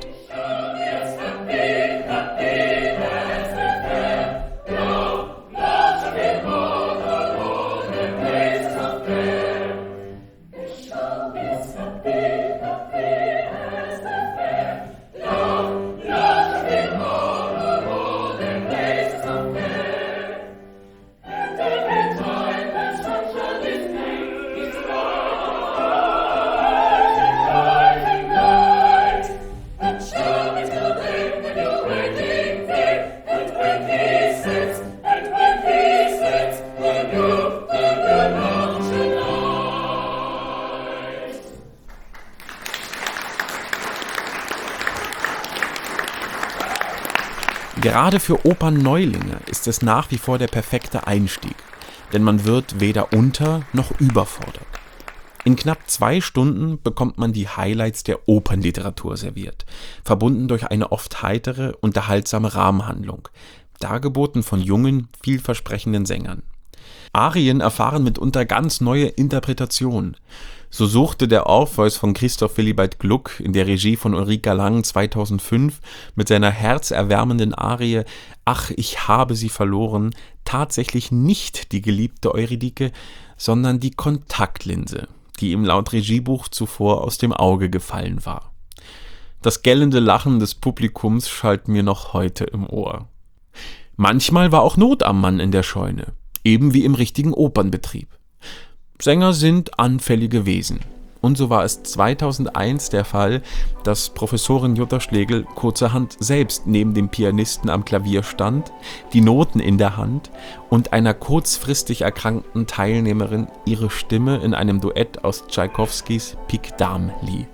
Gerade für Opernneulinge ist es nach wie vor der perfekte Einstieg, denn man wird weder noch überfordert. In knapp 2 Stunden bekommt man die Highlights der Opernliteratur serviert, verbunden durch eine oft heitere, unterhaltsame Rahmenhandlung, dargeboten von jungen, vielversprechenden Sängern. Arien erfahren mitunter ganz neue Interpretationen. So suchte der Orpheus von Christoph Willibald Gluck in der Regie von Ulrika Lang 2005 mit seiner herzerwärmenden Arie »Ach, ich habe sie verloren« tatsächlich nicht die geliebte Eurydike, sondern die Kontaktlinse, die ihm laut Regiebuch zuvor aus dem Auge gefallen war. Das gellende Lachen des Publikums schallt mir noch heute im Ohr. Manchmal war auch Not am Mann in der Scheune, eben wie im richtigen Opernbetrieb. Sänger sind anfällige Wesen. Und so war es 2001 der Fall, dass Professorin Jutta Schlegel kurzerhand selbst neben dem Pianisten am Klavier stand, die Noten in der Hand und einer kurzfristig erkrankten Teilnehmerin ihre Stimme in einem Duett aus Tschaikowskis Pique Dame lieh.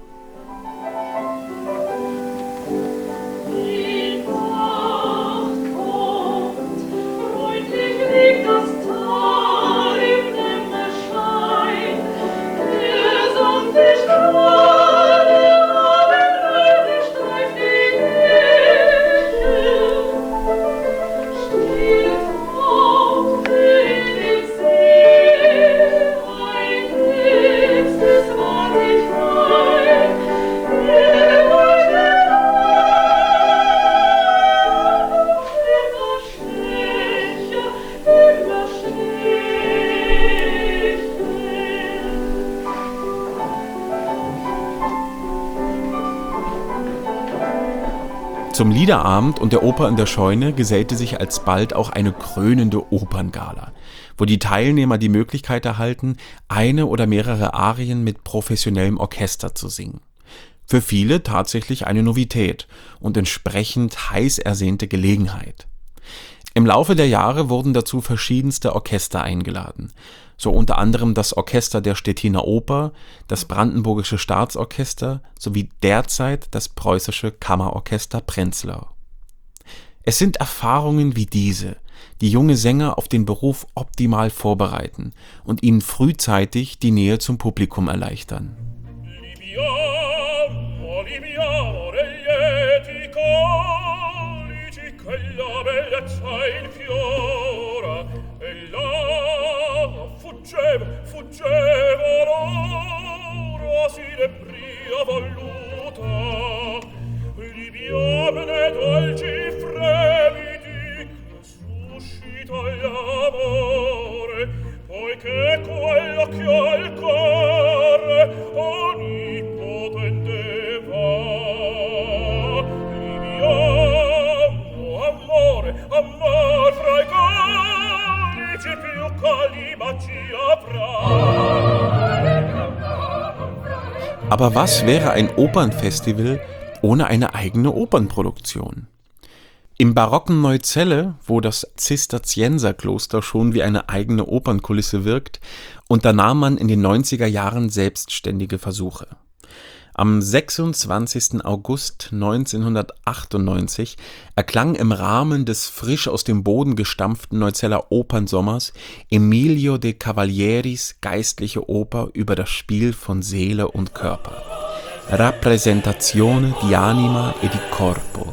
Zum Liederabend und der Oper in der Scheune gesellte sich alsbald auch eine krönende Operngala, wo die Teilnehmer die Möglichkeit erhalten, eine oder mehrere Arien mit professionellem Orchester zu singen. Für viele tatsächlich eine Novität und entsprechend heiß ersehnte Gelegenheit. Im Laufe der Jahre wurden dazu verschiedenste Orchester eingeladen, so unter anderem das Orchester der Stettiner Oper, das Brandenburgische Staatsorchester sowie derzeit das Preußische Kammerorchester Prenzlau. Es sind Erfahrungen wie diese, die junge Sänger auf den Beruf optimal vorbereiten und ihnen frühzeitig die Nähe zum Publikum erleichtern. Fuggevo l'ora si debria voluta, libiamne dolci fremiti che suscita l'amore, poiché quello che al cuore onnipotente va. Libiamo amore, amor fra i conici più calima ci Aber was wäre ein Opernfestival ohne eine eigene Opernproduktion? Im barocken Neuzelle, wo das Zisterzienserkloster schon wie eine eigene Opernkulisse wirkt, unternahm man in den 90er Jahren selbstständige Versuche. Am 26. August 1998 erklang im Rahmen des frisch aus dem Boden gestampften Neuzeller Opernsommers Emilio de Cavalieris geistliche Oper über das Spiel von Seele und Körper. Rappresentazione di anima e di corpo.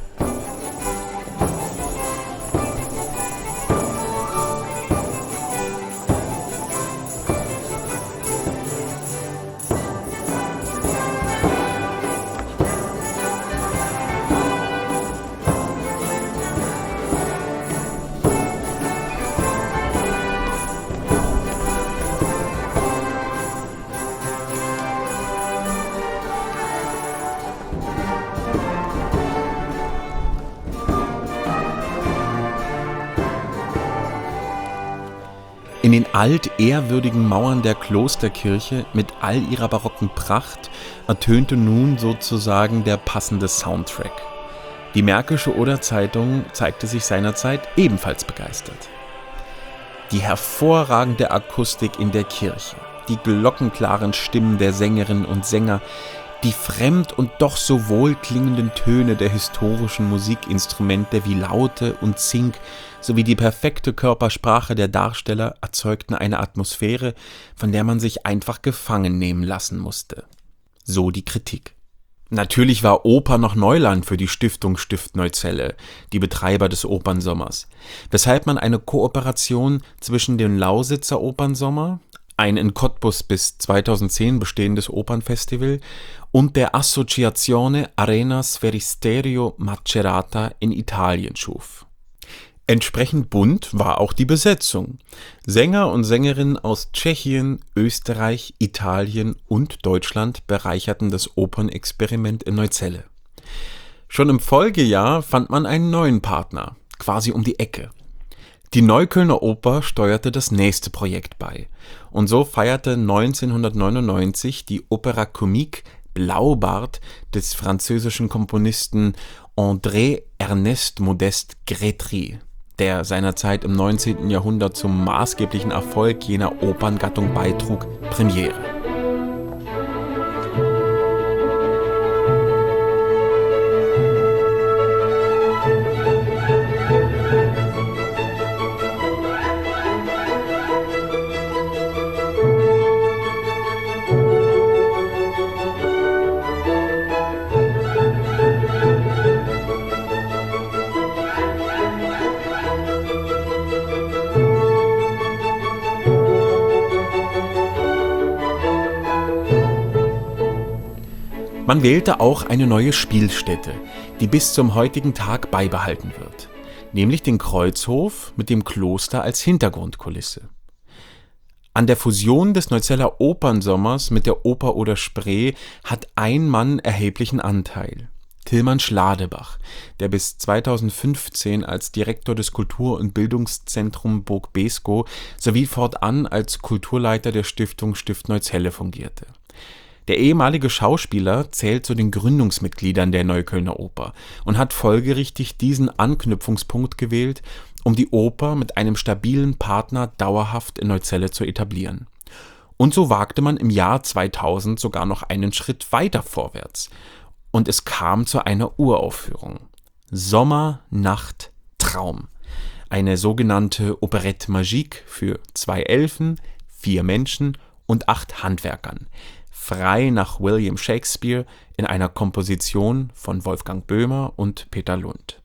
In den altehrwürdigen Mauern der Klosterkirche mit all ihrer barocken Pracht ertönte nun sozusagen der passende Soundtrack. Die Märkische Oder-Zeitung zeigte sich seinerzeit ebenfalls begeistert. Die hervorragende Akustik in der Kirche, die glockenklaren Stimmen der Sängerinnen und Sänger, die fremd und doch so wohlklingenden Töne der historischen Musikinstrumente wie Laute und Zink sowie die perfekte Körpersprache der Darsteller erzeugten eine Atmosphäre, von der man sich einfach gefangen nehmen lassen musste. So die Kritik. Natürlich war Oper noch Neuland für die Stiftung Stift Neuzelle, die Betreiber des Opernsommers, weshalb man eine Kooperation zwischen dem Lausitzer Opernsommer, ein in Cottbus bis 2010 bestehendes Opernfestival, und der Associazione Arena Sferisterio Macerata in Italien schuf. Entsprechend bunt war auch die Besetzung. Sänger und Sängerinnen aus Tschechien, Österreich, Italien und Deutschland bereicherten das Opernexperiment in Neuzelle. Schon im Folgejahr fand man einen neuen Partner, quasi um die Ecke. Die Neuköllner Oper steuerte das nächste Projekt bei. Und so feierte 1999 die Opéra Comique Blaubart des französischen Komponisten André Ernest Modeste Grétry, der seinerzeit im 19. Jahrhundert zum maßgeblichen Erfolg jener Operngattung beitrug, Premiere. Man wählte auch eine neue Spielstätte, die bis zum heutigen Tag beibehalten wird, nämlich den Kreuzhof mit dem Kloster als Hintergrundkulisse. An der Fusion des Neuzeller Opernsommers mit der Oper Oder Spree hat ein Mann erheblichen Anteil: Tilman Schladebach, der bis 2015 als Direktor des Kultur- und Bildungszentrum Burg Beeskow sowie fortan als Kulturleiter der Stiftung Stift Neuzelle fungierte. Der ehemalige Schauspieler zählt zu den Gründungsmitgliedern der Neuköllner Oper und hat folgerichtig diesen Anknüpfungspunkt gewählt, um die Oper mit einem stabilen Partner dauerhaft in Neuzelle zu etablieren. Und so wagte man im Jahr 2000 sogar noch einen Schritt weiter vorwärts. Und es kam zu einer Uraufführung. Sommer, Nacht, Traum. Eine sogenannte Operette Magique für 2 Elfen, 4 Menschen und 8 Handwerkern. Frei nach William Shakespeare in einer Komposition von Wolfgang Böhmer und Peter Lund.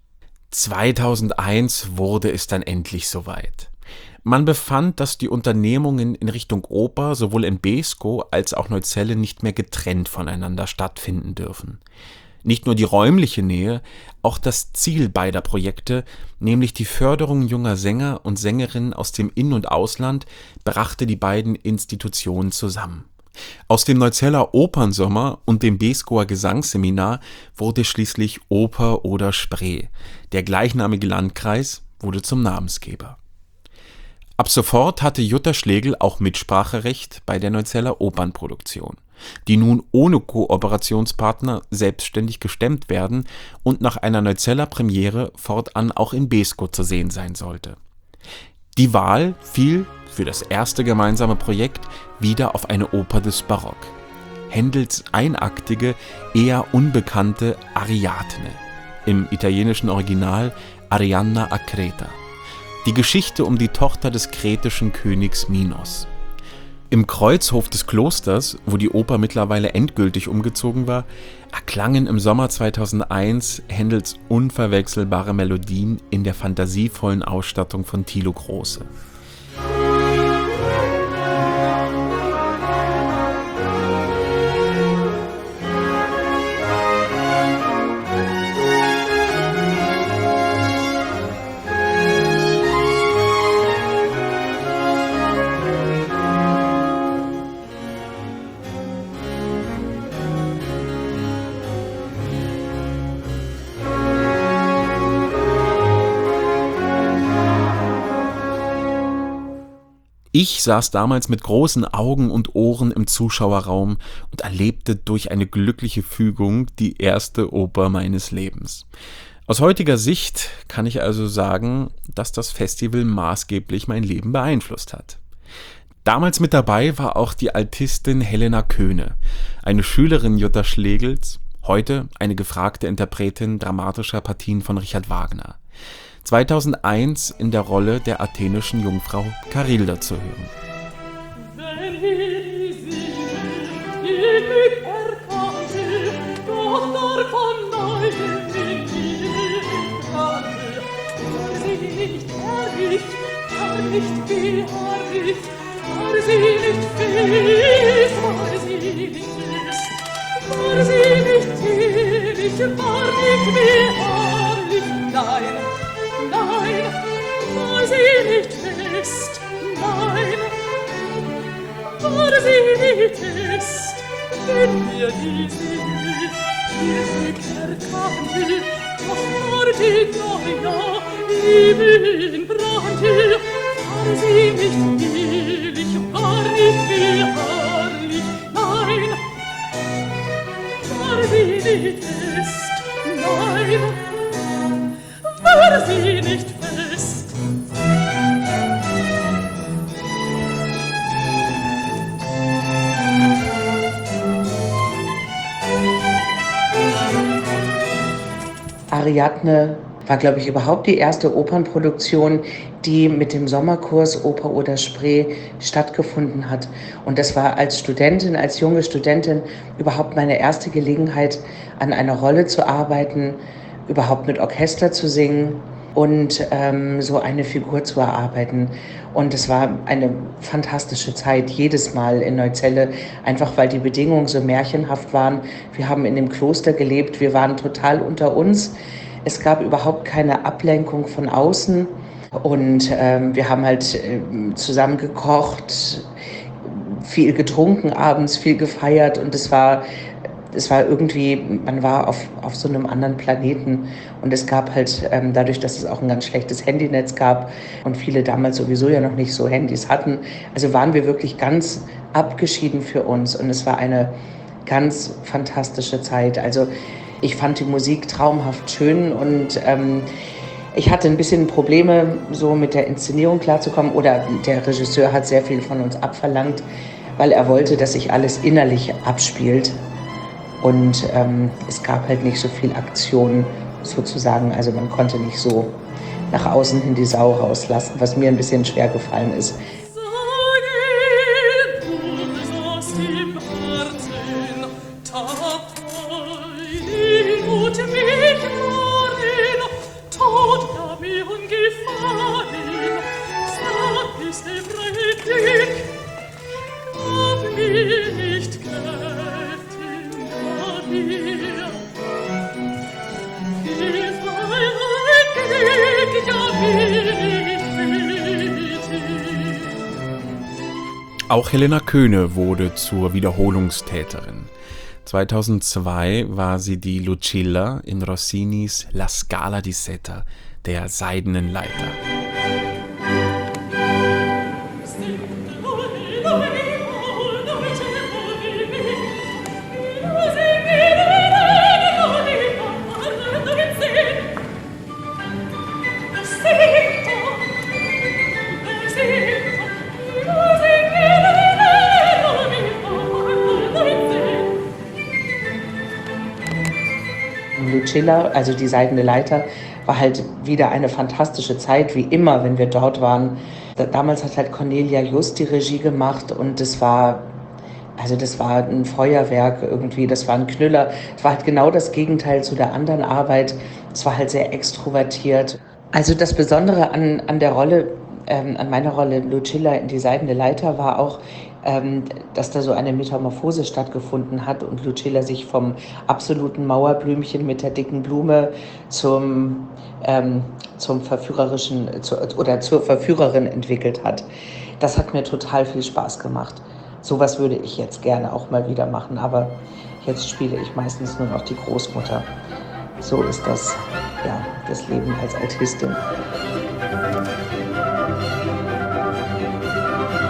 2001 wurde es dann endlich soweit. Man befand, dass die Unternehmungen in Richtung Oper sowohl in Beeskow als auch Neuzelle nicht mehr getrennt voneinander stattfinden dürfen. Nicht nur die räumliche Nähe, auch das Ziel beider Projekte, nämlich die Förderung junger Sänger und Sängerinnen aus dem In- und Ausland, brachte die beiden Institutionen zusammen. Aus dem Neuzeller Opernsommer und dem Beeskower Gesangsseminar wurde schließlich Oper Oder Spree. Der gleichnamige Landkreis wurde zum Namensgeber. Ab sofort hatte Jutta Schlegel auch Mitspracherecht bei der Neuzeller Opernproduktion, die nun ohne Kooperationspartner selbstständig gestemmt werden und nach einer Neuzeller Premiere fortan auch in Beeskow zu sehen sein sollte. Die Wahl fiel für das erste gemeinsame Projekt wieder auf eine Oper des Barock. Händels einaktige, eher unbekannte Ariadne, im italienischen Original Arianna a Creta. Die Geschichte um die Tochter des kretischen Königs Minos. Im Kreuzhof des Klosters, wo die Oper mittlerweile endgültig umgezogen war, erklangen im Sommer 2001 Händels unverwechselbare Melodien in der fantasievollen Ausstattung von Thilo Große. Ich saß damals mit großen Augen und Ohren im Zuschauerraum und erlebte durch eine glückliche Fügung die erste Oper meines Lebens. Aus heutiger Sicht kann ich also sagen, dass das Festival maßgeblich mein Leben beeinflusst hat. Damals mit dabei war auch die Altistin Helena Köhne, eine Schülerin Jutta Schlegels, heute eine gefragte Interpretin dramatischer Partien von Richard Wagner. 2001 in der Rolle der athenischen Jungfrau Charilda zu hören. Nein, war sie nicht fest, nein, war sie nicht fest, wenn mir diese Musik erkannte, doch war die Gloria Himmel brannte, war sie nicht willig, war nicht beharrlich, nein, war sie nicht fest, nein, war sie nicht fest. Ariadne war, glaube ich, überhaupt die erste Opernproduktion, die mit dem Sommerkurs Oper oder Spree stattgefunden hat. Und das war als Studentin, als junge Studentin überhaupt meine erste Gelegenheit, an einer Rolle zu arbeiten, überhaupt mit Orchester zu singen und so eine Figur zu erarbeiten. Und es war eine fantastische Zeit, jedes Mal in Neuzelle, einfach weil die Bedingungen so märchenhaft waren. Wir haben in dem Kloster gelebt, wir waren total unter uns. Es gab überhaupt keine Ablenkung von außen und wir haben halt zusammen gekocht, viel getrunken abends, viel gefeiert und es war irgendwie, man war auf so einem anderen Planeten und es gab halt, dadurch, dass es auch ein ganz schlechtes Handynetz gab und viele damals sowieso ja noch nicht so Handys hatten, also waren wir wirklich ganz abgeschieden für uns und es war eine ganz fantastische Zeit. Also ich fand die Musik traumhaft schön und ich hatte ein bisschen Probleme, so mit der Inszenierung klarzukommen oder der Regisseur hat sehr viel von uns abverlangt, weil er wollte, dass sich alles innerlich abspielt. Und es gab halt nicht so viel Aktion sozusagen, also man konnte nicht so nach außen hin die Sau rauslassen, was mir ein bisschen schwer gefallen ist. Auch Helena Köhne wurde zur Wiederholungstäterin. 2002 war sie die Lucilla in Rossinis La Scala di Seta, der Seidenen Leiter. Lucilla, also die Seidene Leiter, war halt wieder eine fantastische Zeit, wie immer, wenn wir dort waren. Damals hat halt Cornelia Just die Regie gemacht und das war ein Feuerwerk irgendwie, das war ein Knüller. Es war halt genau das Gegenteil zu der anderen Arbeit. Es war halt sehr extrovertiert. Also das Besondere an der Rolle, an meiner Rolle Lucilla in die Seidene Leiter war auch, dass da so eine Metamorphose stattgefunden hat und Lucilla sich vom absoluten Mauerblümchen mit der dicken Blume zur Verführerin entwickelt hat. Das hat mir total viel Spaß gemacht. Sowas würde ich jetzt gerne auch mal wieder machen, aber jetzt spiele ich meistens nur noch die Großmutter. So ist das Leben als Altistin.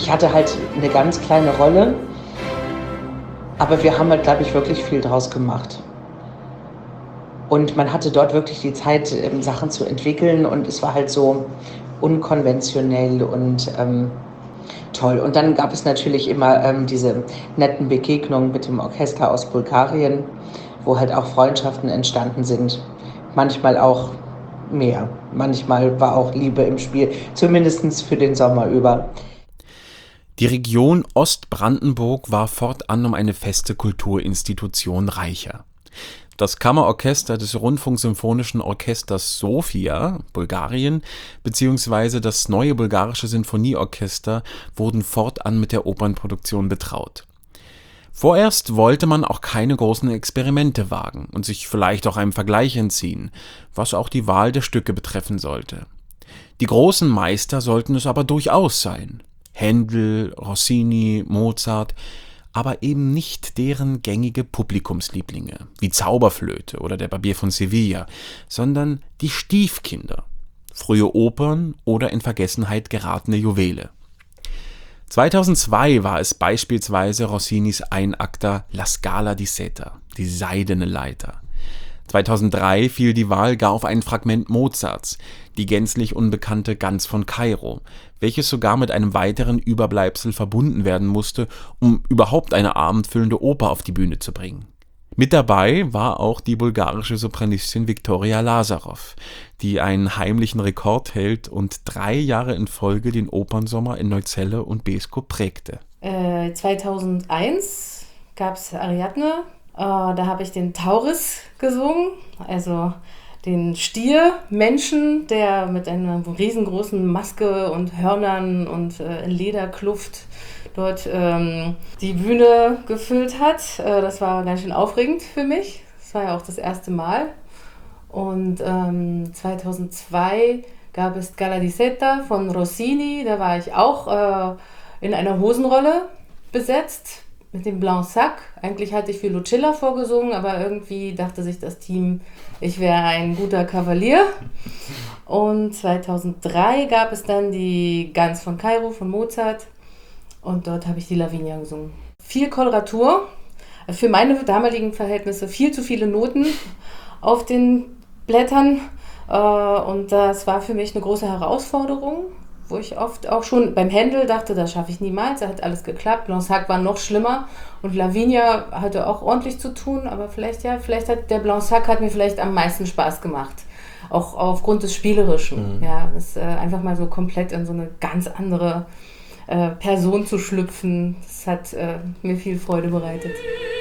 Ich hatte halt eine ganz kleine Rolle, aber wir haben halt, glaube ich, wirklich viel draus gemacht. Und man hatte dort wirklich die Zeit, Sachen zu entwickeln und es war halt so unkonventionell und toll. Und dann gab es natürlich immer diese netten Begegnungen mit dem Orchester aus Bulgarien, wo halt auch Freundschaften entstanden sind. Manchmal auch mehr. Manchmal war auch Liebe im Spiel, zumindest für den Sommer über. Die Region Ostbrandenburg war fortan um eine feste Kulturinstitution reicher. Das Kammerorchester des Rundfunksymphonischen Orchesters Sofia, Bulgarien, bzw. das neue bulgarische Sinfonieorchester wurden fortan mit der Opernproduktion betraut. Vorerst wollte man auch keine großen Experimente wagen und sich vielleicht auch einem Vergleich entziehen, was auch die Wahl der Stücke betreffen sollte. Die großen Meister sollten es aber durchaus sein. Händel, Rossini, Mozart, aber eben nicht deren gängige Publikumslieblinge, wie Zauberflöte oder der Barbier von Sevilla, sondern die Stiefkinder, frühe Opern oder in Vergessenheit geratene Juwele. 2002 war es beispielsweise Rossinis Einakter La Scala di Seta, die Seidene Leiter. 2003 fiel die Wahl gar auf ein Fragment Mozarts, die gänzlich unbekannte Gans von Kairo, welches sogar mit einem weiteren Überbleibsel verbunden werden musste, um überhaupt eine abendfüllende Oper auf die Bühne zu bringen. Mit dabei war auch die bulgarische Sopranistin Viktoria Lazarow, die einen heimlichen Rekord hält und 3 Jahre in Folge den Opernsommer in Neuzelle und Beeskow prägte. 2001 gab es Ariadne. Da habe ich den Tauris gesungen, also den Stiermenschen, der mit einer riesengroßen Maske und Hörnern und in Lederkluft dort die Bühne gefüllt hat. Das war ganz schön aufregend für mich. Das war ja auch das erste Mal. Und 2002 gab es Scala di Seta von Rossini. Da war ich auch in einer Hosenrolle besetzt. Mit dem Blanc-Sac. Eigentlich hatte ich für Lucilla vorgesungen, aber irgendwie dachte sich das Team, ich wäre ein guter Kavalier. Und 2003 gab es dann die Gans von Kairo von Mozart und dort habe ich die Lavinia gesungen. Viel Koloratur, für meine damaligen Verhältnisse viel zu viele Noten auf den Blättern und das war für mich eine große Herausforderung, wo ich oft auch schon beim Händel dachte, das schaffe ich niemals, da hat alles geklappt. Blanc-Sac war noch schlimmer und Lavinia hatte auch ordentlich zu tun, aber vielleicht hat der Blanc-Sac hat mir vielleicht am meisten Spaß gemacht. Auch aufgrund des Spielerischen. Ja, das einfach mal so komplett in so eine ganz andere Person zu schlüpfen, das hat mir viel Freude bereitet.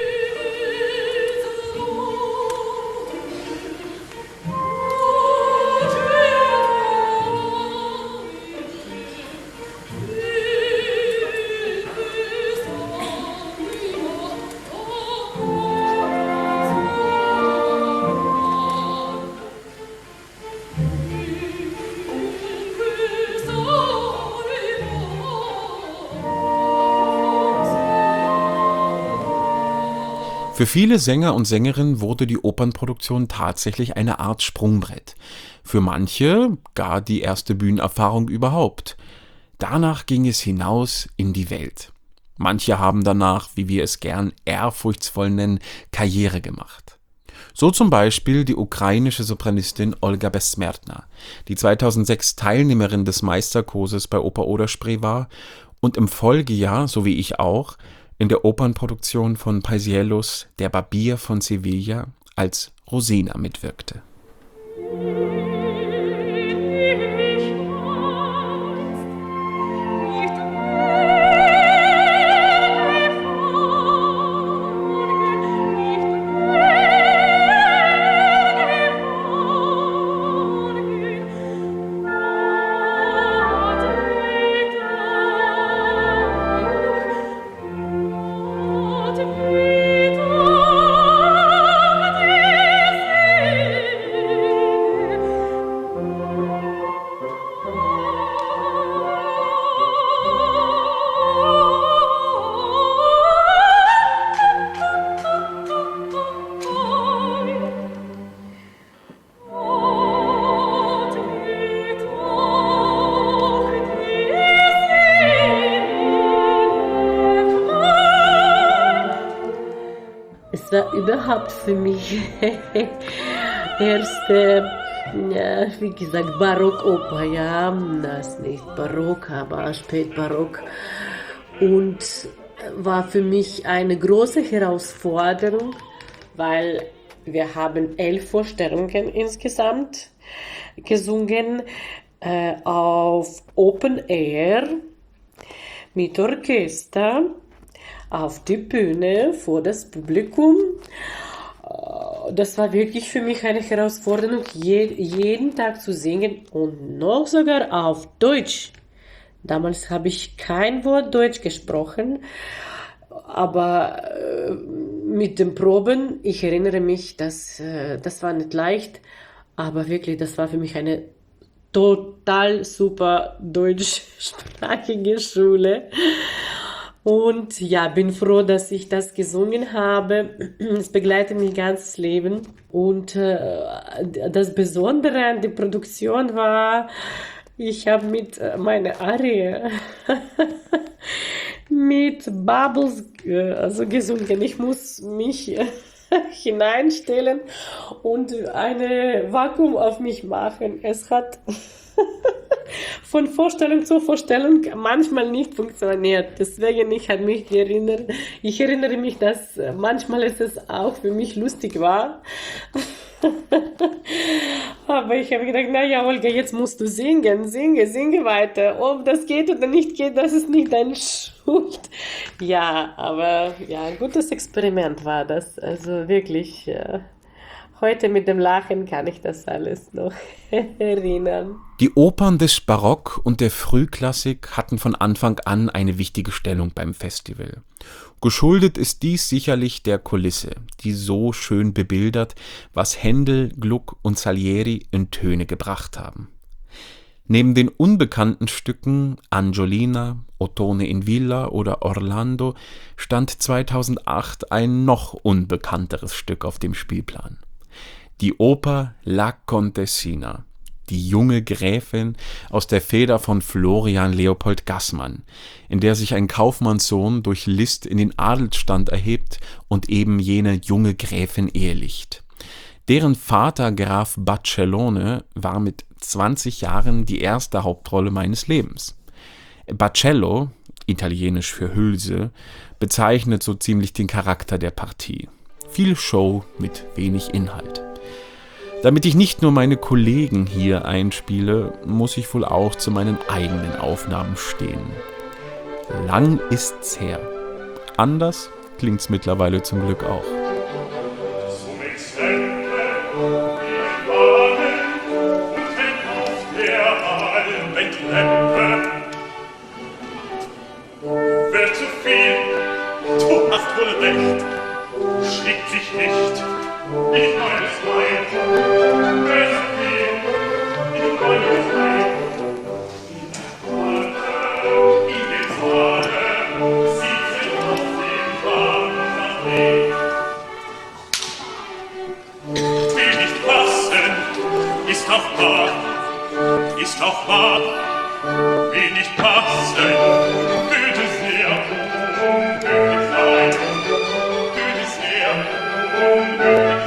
Für viele Sänger und Sängerinnen wurde die Opernproduktion tatsächlich eine Art Sprungbrett. Für manche gar die erste Bühnenerfahrung überhaupt. Danach ging es hinaus in die Welt. Manche haben danach, wie wir es gern ehrfurchtsvoll nennen, Karriere gemacht. So zum Beispiel die ukrainische Sopranistin Olga Besmertna, die 2006 Teilnehmerin des Meisterkurses bei Oper Oder-Spree war und im Folgejahr, so wie ich auch, in der Opernproduktion von Paisiellos Der Barbier von Sevilla als Rosina mitwirkte. Es war überhaupt für mich erste, wie gesagt, Barockoper, ja, das ist nicht Barock, aber Spätbarock. Und war für mich eine große Herausforderung, weil wir haben 11 Vorstellungen insgesamt gesungen auf Open Air mit Orchester auf die Bühne vor das Publikum. Das war wirklich für mich eine Herausforderung, jeden Tag zu singen und noch sogar auf Deutsch. Damals habe ich kein Wort Deutsch gesprochen, aber mit den Proben, ich erinnere mich, das war nicht leicht, aber wirklich, das war für mich eine total super deutschsprachige Schule. Und ja, bin froh, dass ich das gesungen habe. Es begleitet mich ganzes Leben. Und das Besondere an der Produktion war, ich habe mit meiner Arie mit Bubbles gesungen. Ich muss mich hineinstellen und eine Vakuum auf mich machen. Es hat von Vorstellung zu Vorstellung manchmal nicht funktioniert. Deswegen ich erinnere mich, dass manchmal es auch für mich lustig war. Aber ich habe gedacht, naja, Olga, jetzt musst du singen, singe weiter. Ob das geht oder nicht geht, das ist nicht deine Schuld. Ja, aber ja, ein gutes Experiment war das. Also wirklich, heute mit dem Lachen kann ich das alles noch erinnern. Die Opern des Barock und der Frühklassik hatten von Anfang an eine wichtige Stellung beim Festival. Geschuldet ist dies sicherlich der Kulisse, die so schön bebildert, was Händel, Gluck und Salieri in Töne gebracht haben. Neben den unbekannten Stücken Angiolina, Ottone in Villa oder Orlando stand 2008 ein noch unbekannteres Stück auf dem Spielplan. Die Oper La Contessina, die junge Gräfin aus der Feder von Florian Leopold Gassmann, in der sich ein Kaufmannssohn durch List in den Adelsstand erhebt und eben jene junge Gräfin ehelicht. Deren Vater Graf Bacellone war mit 20 Jahren die erste Hauptrolle meines Lebens. Bacello, italienisch für Hülse, bezeichnet so ziemlich den Charakter der Partie. Viel Show mit wenig Inhalt. Damit ich nicht nur meine Kollegen hier einspiele, muss ich wohl auch zu meinen eigenen Aufnahmen stehen. Lang ist's her. Anders klingt's mittlerweile zum Glück auch. Wer zu viel, du hast wohl recht, schickt sich nicht in meines Weib. Wer zu viel, in meines Weib. In dem Saale, sieht auf dem Wasserweg. Will nicht passen, ist auch wahr, ist auch wahr. Will nicht passen, würde sehr unmöglich sein, würde sehr unmöglich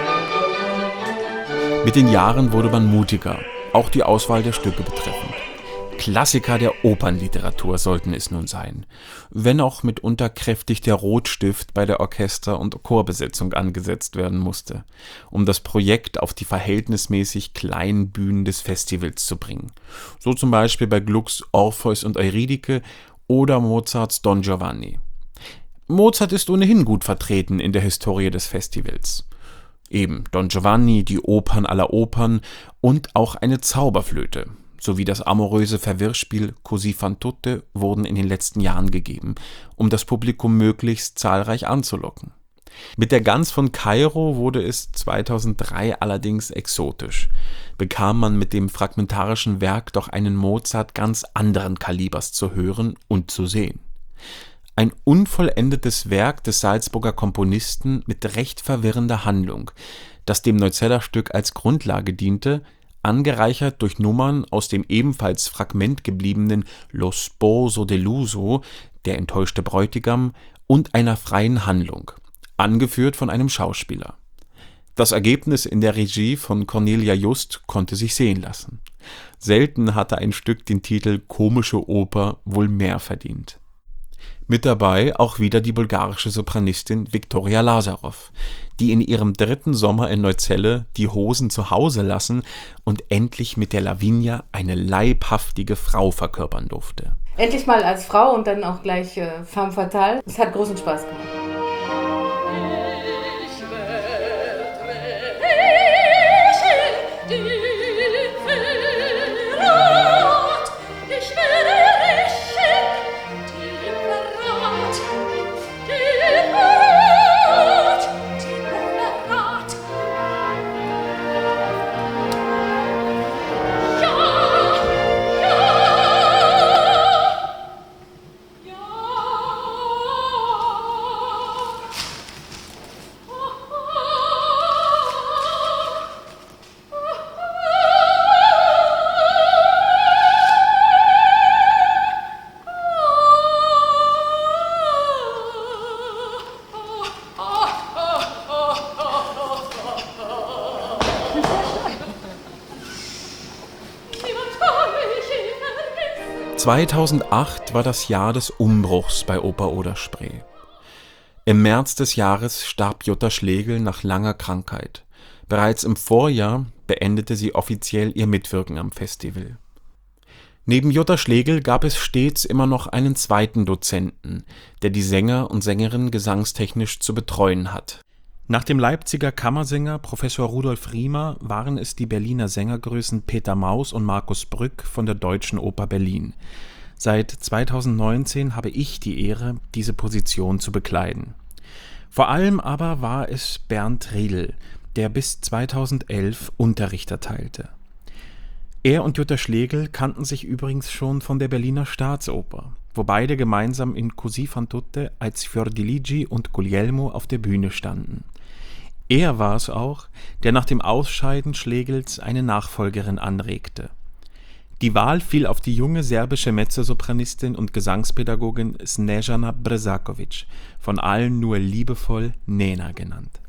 sein. Mit den Jahren wurde man mutiger, auch die Auswahl der Stücke betreffend. Klassiker der Opernliteratur sollten es nun sein, wenn auch mitunter kräftig der Rotstift bei der Orchester- und Chorbesetzung angesetzt werden musste, um das Projekt auf die verhältnismäßig kleinen Bühnen des Festivals zu bringen. So zum Beispiel bei Glucks Orpheus und Eurydike oder Mozarts Don Giovanni. Mozart ist ohnehin gut vertreten in der Historie des Festivals. Eben Don Giovanni, die Opern aller Opern und auch eine Zauberflöte sowie das amoröse Verwirrspiel Così fan tutte wurden in den letzten Jahren gegeben, um das Publikum möglichst zahlreich anzulocken. Mit der Gans von Kairo wurde es 2003 allerdings exotisch, bekam man mit dem fragmentarischen Werk doch einen Mozart ganz anderen Kalibers zu hören und zu sehen. Ein unvollendetes Werk des Salzburger Komponisten mit recht verwirrender Handlung, das dem Neuzeller Stück als Grundlage diente, angereichert durch Nummern aus dem ebenfalls Fragment gebliebenen Lo sposo deluso, der enttäuschte Bräutigam, und einer freien Handlung. angeführt von einem Schauspieler. Das Ergebnis in der Regie von Cornelia Just konnte sich sehen lassen. Selten hatte ein Stück den Titel Komische Oper wohl mehr verdient. Mit dabei auch wieder die bulgarische Sopranistin Viktoria Lazarow, die in ihrem 3. Sommer in Neuzelle die Hosen zu Hause lassen und endlich mit der Lavinia eine leibhaftige Frau verkörpern durfte. Endlich mal als Frau und dann auch gleich femme fatale. Es hat großen Spaß gemacht. (2008) war das Jahr des Umbruchs bei Oper Oder Spree. Im März des Jahres starb Jutta Schlegel nach langer Krankheit. Bereits im Vorjahr beendete sie offiziell ihr Mitwirken am Festival. Neben Jutta Schlegel gab es stets immer noch einen zweiten Dozenten, der die Sänger und Sängerinnen gesangstechnisch zu betreuen hat. Nach dem Leipziger Kammersänger Professor Rudolf Riemer waren es die Berliner Sängergrößen Peter Maus und Markus Brück von der Deutschen Oper Berlin. Seit 2019 habe ich die Ehre, diese Position zu bekleiden. Vor allem aber war es Bernd Riedl, der bis 2011 Unterricht erteilte. Er und Jutta Schlegel kannten sich übrigens schon von der Berliner Staatsoper, wo beide gemeinsam in Così fan tutte als Fiordiligi und Guglielmo auf der Bühne standen. Er war es auch, der nach dem Ausscheiden Schlegels eine Nachfolgerin anregte. Die Wahl fiel auf die junge serbische Mezzosopranistin und Gesangspädagogin Snežana Brzaković, von allen nur liebevoll Nena genannt.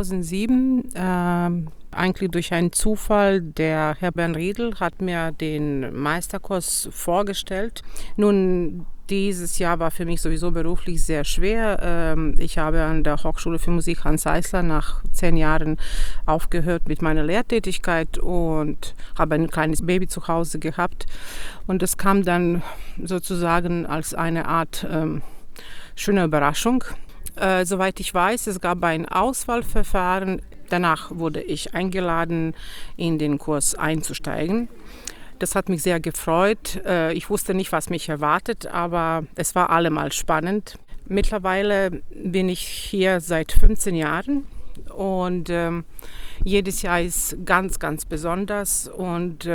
2007, eigentlich durch einen Zufall, der Herr Bernd Riedl hat mir den Meisterkurs vorgestellt. Nun, dieses Jahr war für mich sowieso beruflich sehr schwer. Ich habe an der Hochschule für Musik Hans Eisler nach 10 Jahren aufgehört mit meiner Lehrtätigkeit und habe ein kleines Baby zu Hause gehabt. Und es kam dann sozusagen als eine Art schöne Überraschung. Soweit ich weiß, es gab ein Auswahlverfahren. Danach wurde ich eingeladen, in den Kurs einzusteigen. Das hat mich sehr gefreut. Ich wusste nicht, was mich erwartet, aber es war allemal spannend. Mittlerweile bin ich hier seit 15 Jahren und jedes Jahr ist ganz, ganz besonders. Und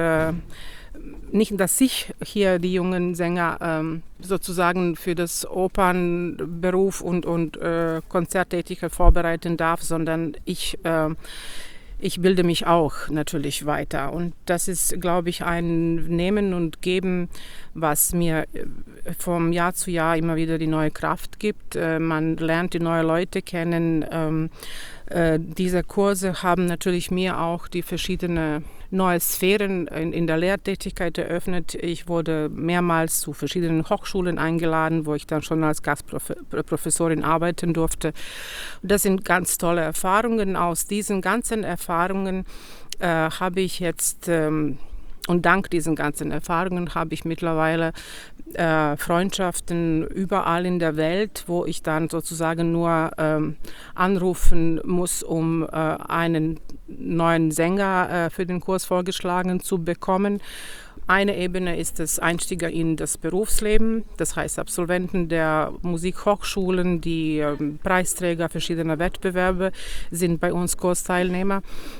nicht, dass ich hier die jungen Sänger sozusagen für das Opernberuf und Konzerttätigkeit vorbereiten darf, sondern ich bilde mich auch natürlich weiter. Und das ist, glaube ich, ein Nehmen und Geben, was mir vom Jahr zu Jahr immer wieder die neue Kraft gibt. Man lernt die neuen Leute kennen. Diese Kurse haben natürlich mir auch die verschiedenen neue Sphären in der Lehrtätigkeit eröffnet. Ich wurde mehrmals zu verschiedenen Hochschulen eingeladen, wo ich dann schon als Gastprofessorin arbeiten durfte. Das sind ganz tolle Erfahrungen. Aus diesen ganzen Erfahrungen habe ich jetzt, und dank diesen ganzen Erfahrungen habe ich mittlerweile Freundschaften überall in der Welt, wo ich dann sozusagen nur anrufen muss, um einen neuen Sänger für den Kurs vorgeschlagen zu bekommen. Eine Ebene ist das Einstieg in das Berufsleben, das heißt Absolventen der Musikhochschulen, die Preisträger verschiedener Wettbewerbe sind bei uns Kursteilnehmer.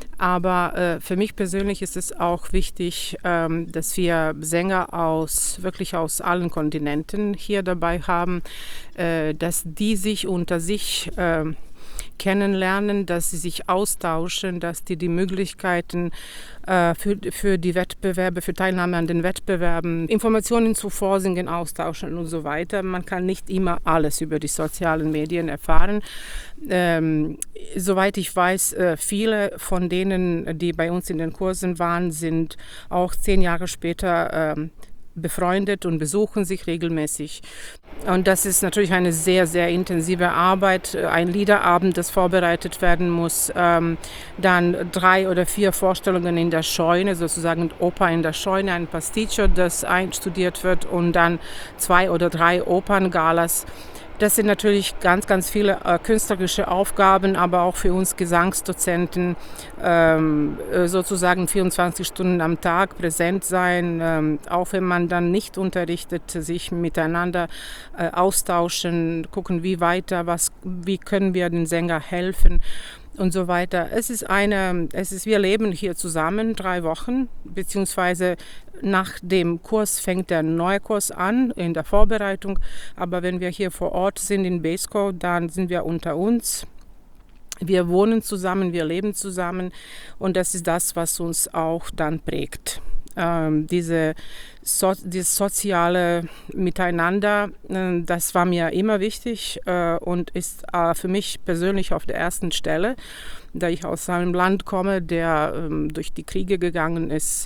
Aber für mich persönlich ist es auch wichtig, dass wir Sänger wirklich aus allen Kontinenten hier dabei haben, dass die sich unter sich kennenlernen, dass sie sich austauschen, dass die Möglichkeiten für die Wettbewerbe, für Teilnahme an den Wettbewerben, Informationen zu Vorsingen austauschen und so weiter. Man kann nicht immer alles über die sozialen Medien erfahren. Soweit ich weiß, viele von denen, die bei uns in den Kursen waren, sind auch 10 Jahre später befreundet und besuchen sich regelmäßig. Und das ist natürlich eine sehr, sehr intensive Arbeit. Ein Liederabend, das vorbereitet werden muss. Dann 3 oder 4 Vorstellungen in der Scheune, sozusagen Oper in der Scheune, ein Pasticcio, das einstudiert wird und dann 2 oder 3 Operngalas. Das sind natürlich ganz, ganz viele künstlerische Aufgaben, aber auch für uns Gesangsdozenten sozusagen 24 Stunden am Tag präsent sein, auch wenn man dann nicht unterrichtet, sich miteinander austauschen, gucken, wie können wir den Sänger helfen und so weiter. Wir leben hier zusammen 3 Wochen, beziehungsweise nach dem Kurs fängt der neue Kurs an in der Vorbereitung. Aber wenn wir hier vor Ort sind in Beeskow, dann sind wir unter uns. Wir wohnen zusammen, wir leben zusammen und das ist das, was uns auch dann prägt. Dieses soziale Miteinander, das war mir immer wichtig und ist für mich persönlich auf der ersten Stelle, da ich aus einem Land komme, der durch die Kriege gegangen ist.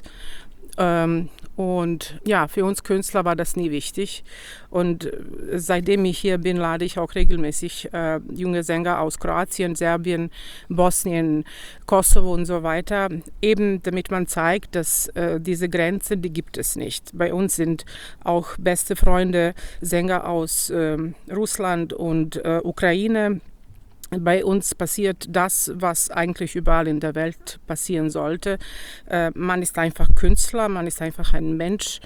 Und ja, für uns Künstler war das nie wichtig. Und seitdem ich hier bin, lade ich auch regelmäßig junge Sänger aus Kroatien, Serbien, Bosnien, Kosovo und so weiter, eben damit man zeigt, dass diese Grenze, die gibt es nicht. Bei uns sind auch beste Freunde Sänger aus Russland und Ukraine. Bei uns passiert das, was eigentlich überall in der Welt passieren sollte. Man ist einfach Künstler, man ist einfach ein Mensch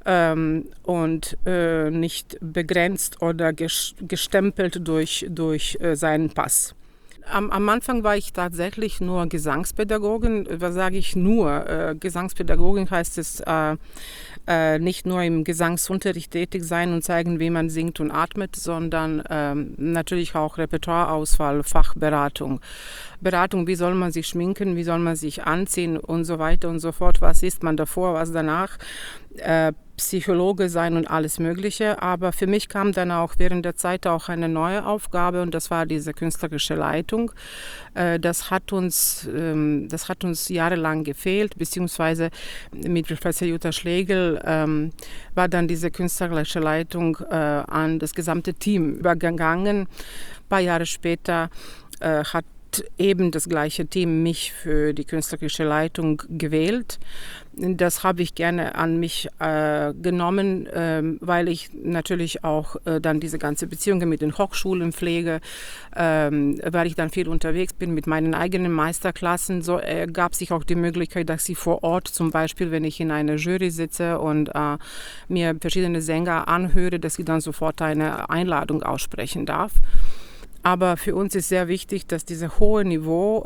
und nicht begrenzt oder gestempelt durch seinen Pass. Am Anfang war ich tatsächlich nur Gesangspädagogin. Was sage ich nur? Gesangspädagogin heißt es nicht nur im Gesangsunterricht tätig sein und zeigen, wie man singt und atmet, sondern natürlich auch Repertoireauswahl, Fachberatung. Beratung, wie soll man sich schminken, wie soll man sich anziehen und so weiter und so fort. Was isst man davor, was danach? Psychologe sein und alles Mögliche. Aber für mich kam dann auch während der Zeit auch eine neue Aufgabe und das war diese künstlerische Leitung. Das hat uns jahrelang gefehlt, beziehungsweise mit Professor Jutta Schlegel war dann diese künstlerische Leitung an das gesamte Team übergegangen. Ein paar Jahre später hat eben das gleiche Team mich für die künstlerische Leitung gewählt. Das habe ich gerne an mich genommen, weil ich natürlich auch dann diese ganze Beziehungen mit den Hochschulen pflege, weil ich dann viel unterwegs bin mit meinen eigenen Meisterklassen. So ergab sich auch die Möglichkeit, dass ich vor Ort zum Beispiel, wenn ich in einer Jury sitze und mir verschiedene Sänger anhöre, dass ich dann sofort eine Einladung aussprechen darf. Aber für uns ist sehr wichtig, dass dieses hohe Niveau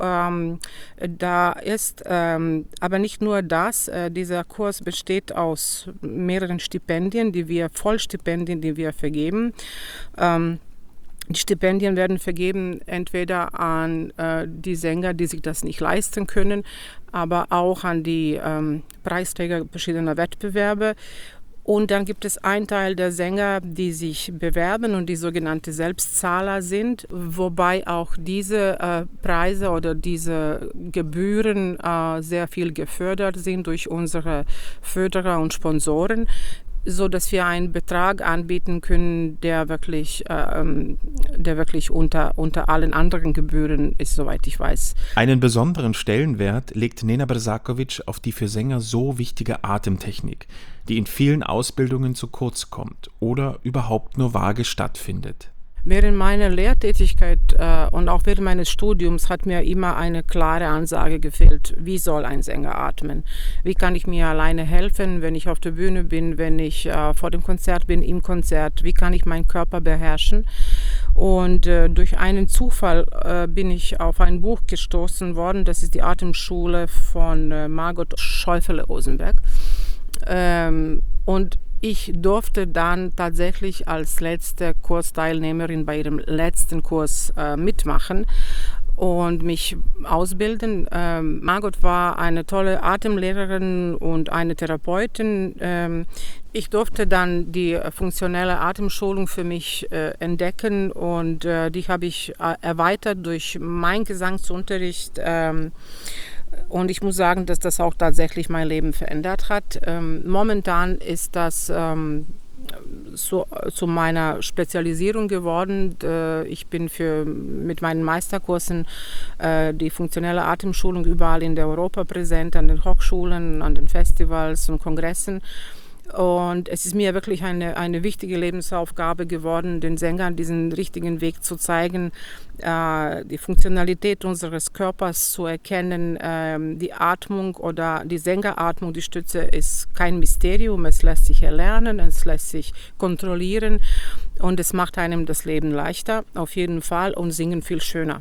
da ist. Aber nicht nur das, dieser Kurs besteht aus mehreren Stipendien, Vollstipendien, die wir vergeben. Die Stipendien werden vergeben entweder an die Sänger, die sich das nicht leisten können, aber auch an die Preisträger verschiedener Wettbewerbe. Und dann gibt es einen Teil der Sänger, die sich bewerben und die sogenannte Selbstzahler sind, wobei auch diese Preise oder diese Gebühren sehr viel gefördert sind durch unsere Förderer und Sponsoren, so dass wir einen Betrag anbieten können, der wirklich unter allen anderen Gebühren ist, soweit ich weiß. Einen besonderen Stellenwert legt Nena Brzaković auf die für Sänger so wichtige Atemtechnik, die in vielen Ausbildungen zu kurz kommt oder überhaupt nur vage stattfindet. Während meiner Lehrtätigkeit und auch während meines Studiums hat mir immer eine klare Ansage gefehlt, wie soll ein Sänger atmen? Wie kann ich mir alleine helfen, wenn ich auf der Bühne bin, wenn ich vor dem Konzert bin, im Konzert? Wie kann ich meinen Körper beherrschen? Und durch einen Zufall bin ich auf ein Buch gestoßen worden, das ist die Atemschule von Margot Schäufele-Osenberg. Und ich durfte dann tatsächlich als letzte Kursteilnehmerin bei ihrem letzten Kurs mitmachen und mich ausbilden. Margot war eine tolle Atemlehrerin und eine Therapeutin. Ich durfte dann die funktionelle Atemschulung für mich entdecken und die habe ich erweitert durch meinen Gesangsunterricht. Und ich muss sagen, dass das auch tatsächlich mein Leben verändert hat. Momentan ist das zu meiner Spezialisierung geworden. Ich bin mit meinen Meisterkursen die funktionelle Atemschulung überall in der Europa präsent, an den Hochschulen, an den Festivals und Kongressen. Und es ist mir wirklich eine wichtige Lebensaufgabe geworden, den Sängern diesen richtigen Weg zu zeigen, die Funktionalität unseres Körpers zu erkennen. Die Atmung oder die Sängeratmung, die Stütze ist kein Mysterium, es lässt sich erlernen, es lässt sich kontrollieren und es macht einem das Leben leichter, auf jeden Fall, und Singen viel schöner.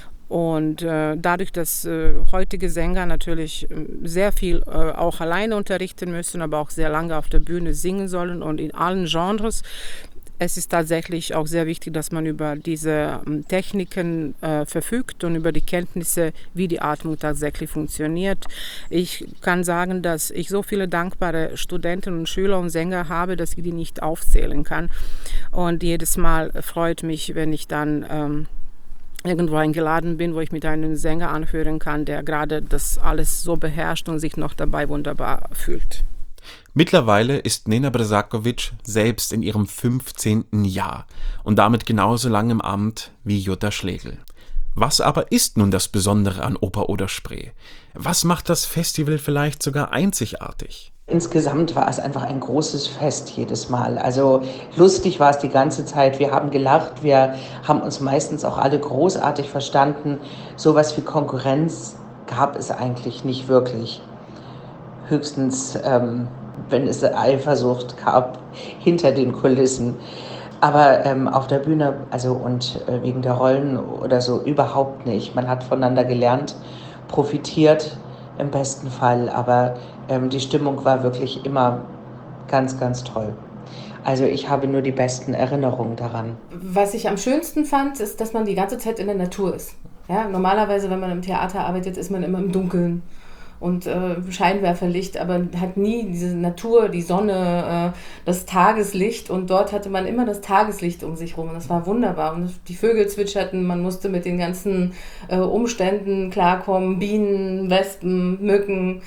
Und dadurch, dass heutige Sänger natürlich sehr viel auch alleine unterrichten müssen, aber auch sehr lange auf der Bühne singen sollen und in allen Genres, es ist tatsächlich auch sehr wichtig, dass man über diese Techniken verfügt und über die Kenntnisse, wie die Atmung tatsächlich funktioniert. Ich kann sagen, dass ich so viele dankbare Studenten und Schüler und Sänger habe, dass ich die nicht aufzählen kann. Und jedes Mal freut mich, wenn ich dann irgendwo eingeladen bin, wo ich mit einem Sänger anhören kann, der gerade das alles so beherrscht und sich noch dabei wunderbar fühlt. Mittlerweile ist Nena Bresaković selbst in ihrem 15. Jahr und damit genauso lang im Amt wie Jutta Schlegel. Was aber ist nun das Besondere an Oper oder Spree? Was macht das Festival vielleicht sogar einzigartig? Insgesamt war es einfach ein großes Fest jedes Mal. Also lustig war es die ganze Zeit. Wir haben gelacht, wir haben uns meistens auch alle großartig verstanden. Sowas wie Konkurrenz gab es eigentlich nicht wirklich. Höchstens, wenn es Eifersucht gab hinter den Kulissen. Aber auf der Bühne, und wegen der Rollen oder so, überhaupt nicht. Man hat voneinander gelernt, profitiert im besten Fall, aber die Stimmung war wirklich immer ganz, ganz toll. Also ich habe nur die besten Erinnerungen daran. Was ich am schönsten fand, ist, dass man die ganze Zeit in der Natur ist. Ja, normalerweise, wenn man im Theater arbeitet, ist man immer im Dunkeln und Scheinwerferlicht, aber hat nie diese Natur, die Sonne, das Tageslicht, und dort hatte man immer das Tageslicht um sich rum und das war wunderbar und die Vögel zwitscherten, man musste mit den ganzen Umständen klarkommen, Bienen, Wespen, Mücken,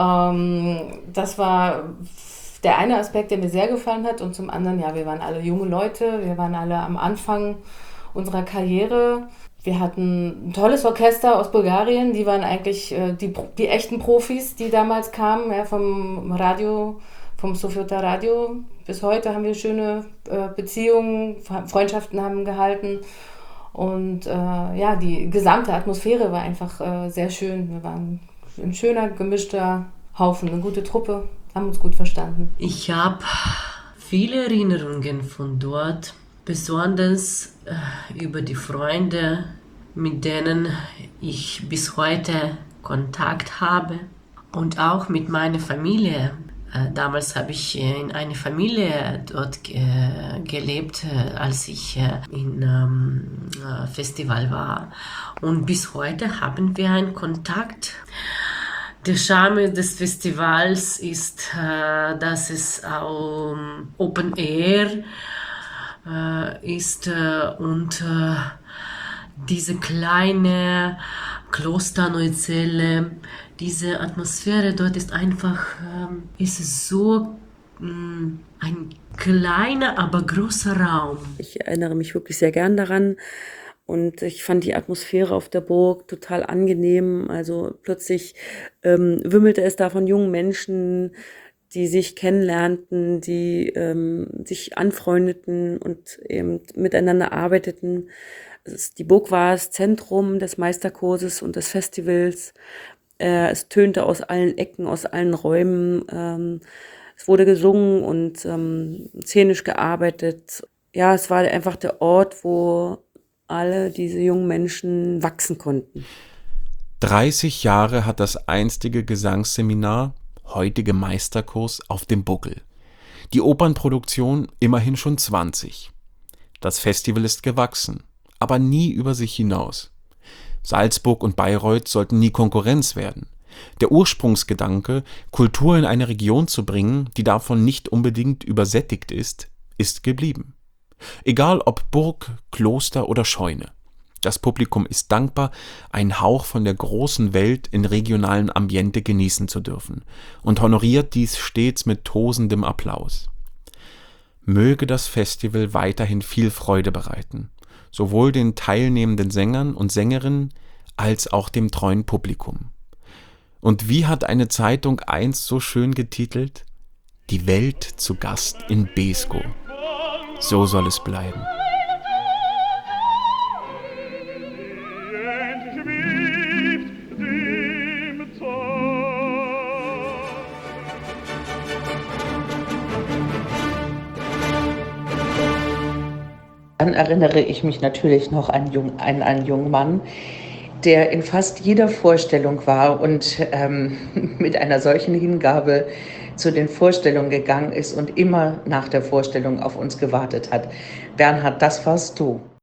das war der eine Aspekt, der mir sehr gefallen hat, und zum anderen, ja, wir waren alle junge Leute, wir waren alle am Anfang unserer Karriere. Wir hatten ein tolles Orchester aus Bulgarien, die waren eigentlich die echten Profis, die damals kamen, ja, vom Radio, vom Sofiota Radio. Bis heute haben wir schöne Beziehungen, Freundschaften haben gehalten und die gesamte Atmosphäre war einfach sehr schön. Wir waren ein schöner, gemischter Haufen, eine gute Truppe, haben uns gut verstanden. Ich habe viele Erinnerungen von dort, besonders über die Freunde, mit denen ich bis heute Kontakt habe, und auch mit meiner Familie. Damals habe ich in einer Familie dort gelebt, als ich im Festival war. Und bis heute haben wir einen Kontakt. Der Charme des Festivals ist, dass es Open Air ist und diese kleine Klosterneuzelle, diese Atmosphäre dort ist einfach, ist es so ein kleiner, aber großer Raum. Ich erinnere mich wirklich sehr gern daran. Und ich fand die Atmosphäre auf der Burg total angenehm. Also plötzlich wimmelte es da von jungen Menschen, die sich kennenlernten, die sich anfreundeten und eben miteinander arbeiteten. Die Burg war das Zentrum des Meisterkurses und des Festivals. Es tönte aus allen Ecken, aus allen Räumen. Es wurde gesungen und szenisch gearbeitet. Ja, es war einfach der Ort, wo alle diese jungen Menschen wachsen konnten. 30 Jahre hat das einstige Gesangsseminar, heutige Meisterkurs, auf dem Buckel. Die Opernproduktion immerhin schon 20. Das Festival ist gewachsen, aber nie über sich hinaus. Salzburg und Bayreuth sollten nie Konkurrenz werden. Der Ursprungsgedanke, Kultur in eine Region zu bringen, die davon nicht unbedingt übersättigt ist geblieben. Egal ob Burg, Kloster oder Scheune. Das Publikum ist dankbar, einen Hauch von der großen Welt in regionalen Ambiente genießen zu dürfen und honoriert dies stets mit tosendem Applaus. Möge das Festival weiterhin viel Freude bereiten, sowohl den teilnehmenden Sängern und Sängerinnen als auch dem treuen Publikum. Und wie hat eine Zeitung einst so schön getitelt? Die Welt zu Gast in Beeskow. So soll es bleiben. Dann erinnere ich mich natürlich noch an einen jungen Mann, der in fast jeder Vorstellung war und mit einer solchen Hingabe zu den Vorstellungen gegangen ist und immer nach der Vorstellung auf uns gewartet hat. Bernhard, das warst du.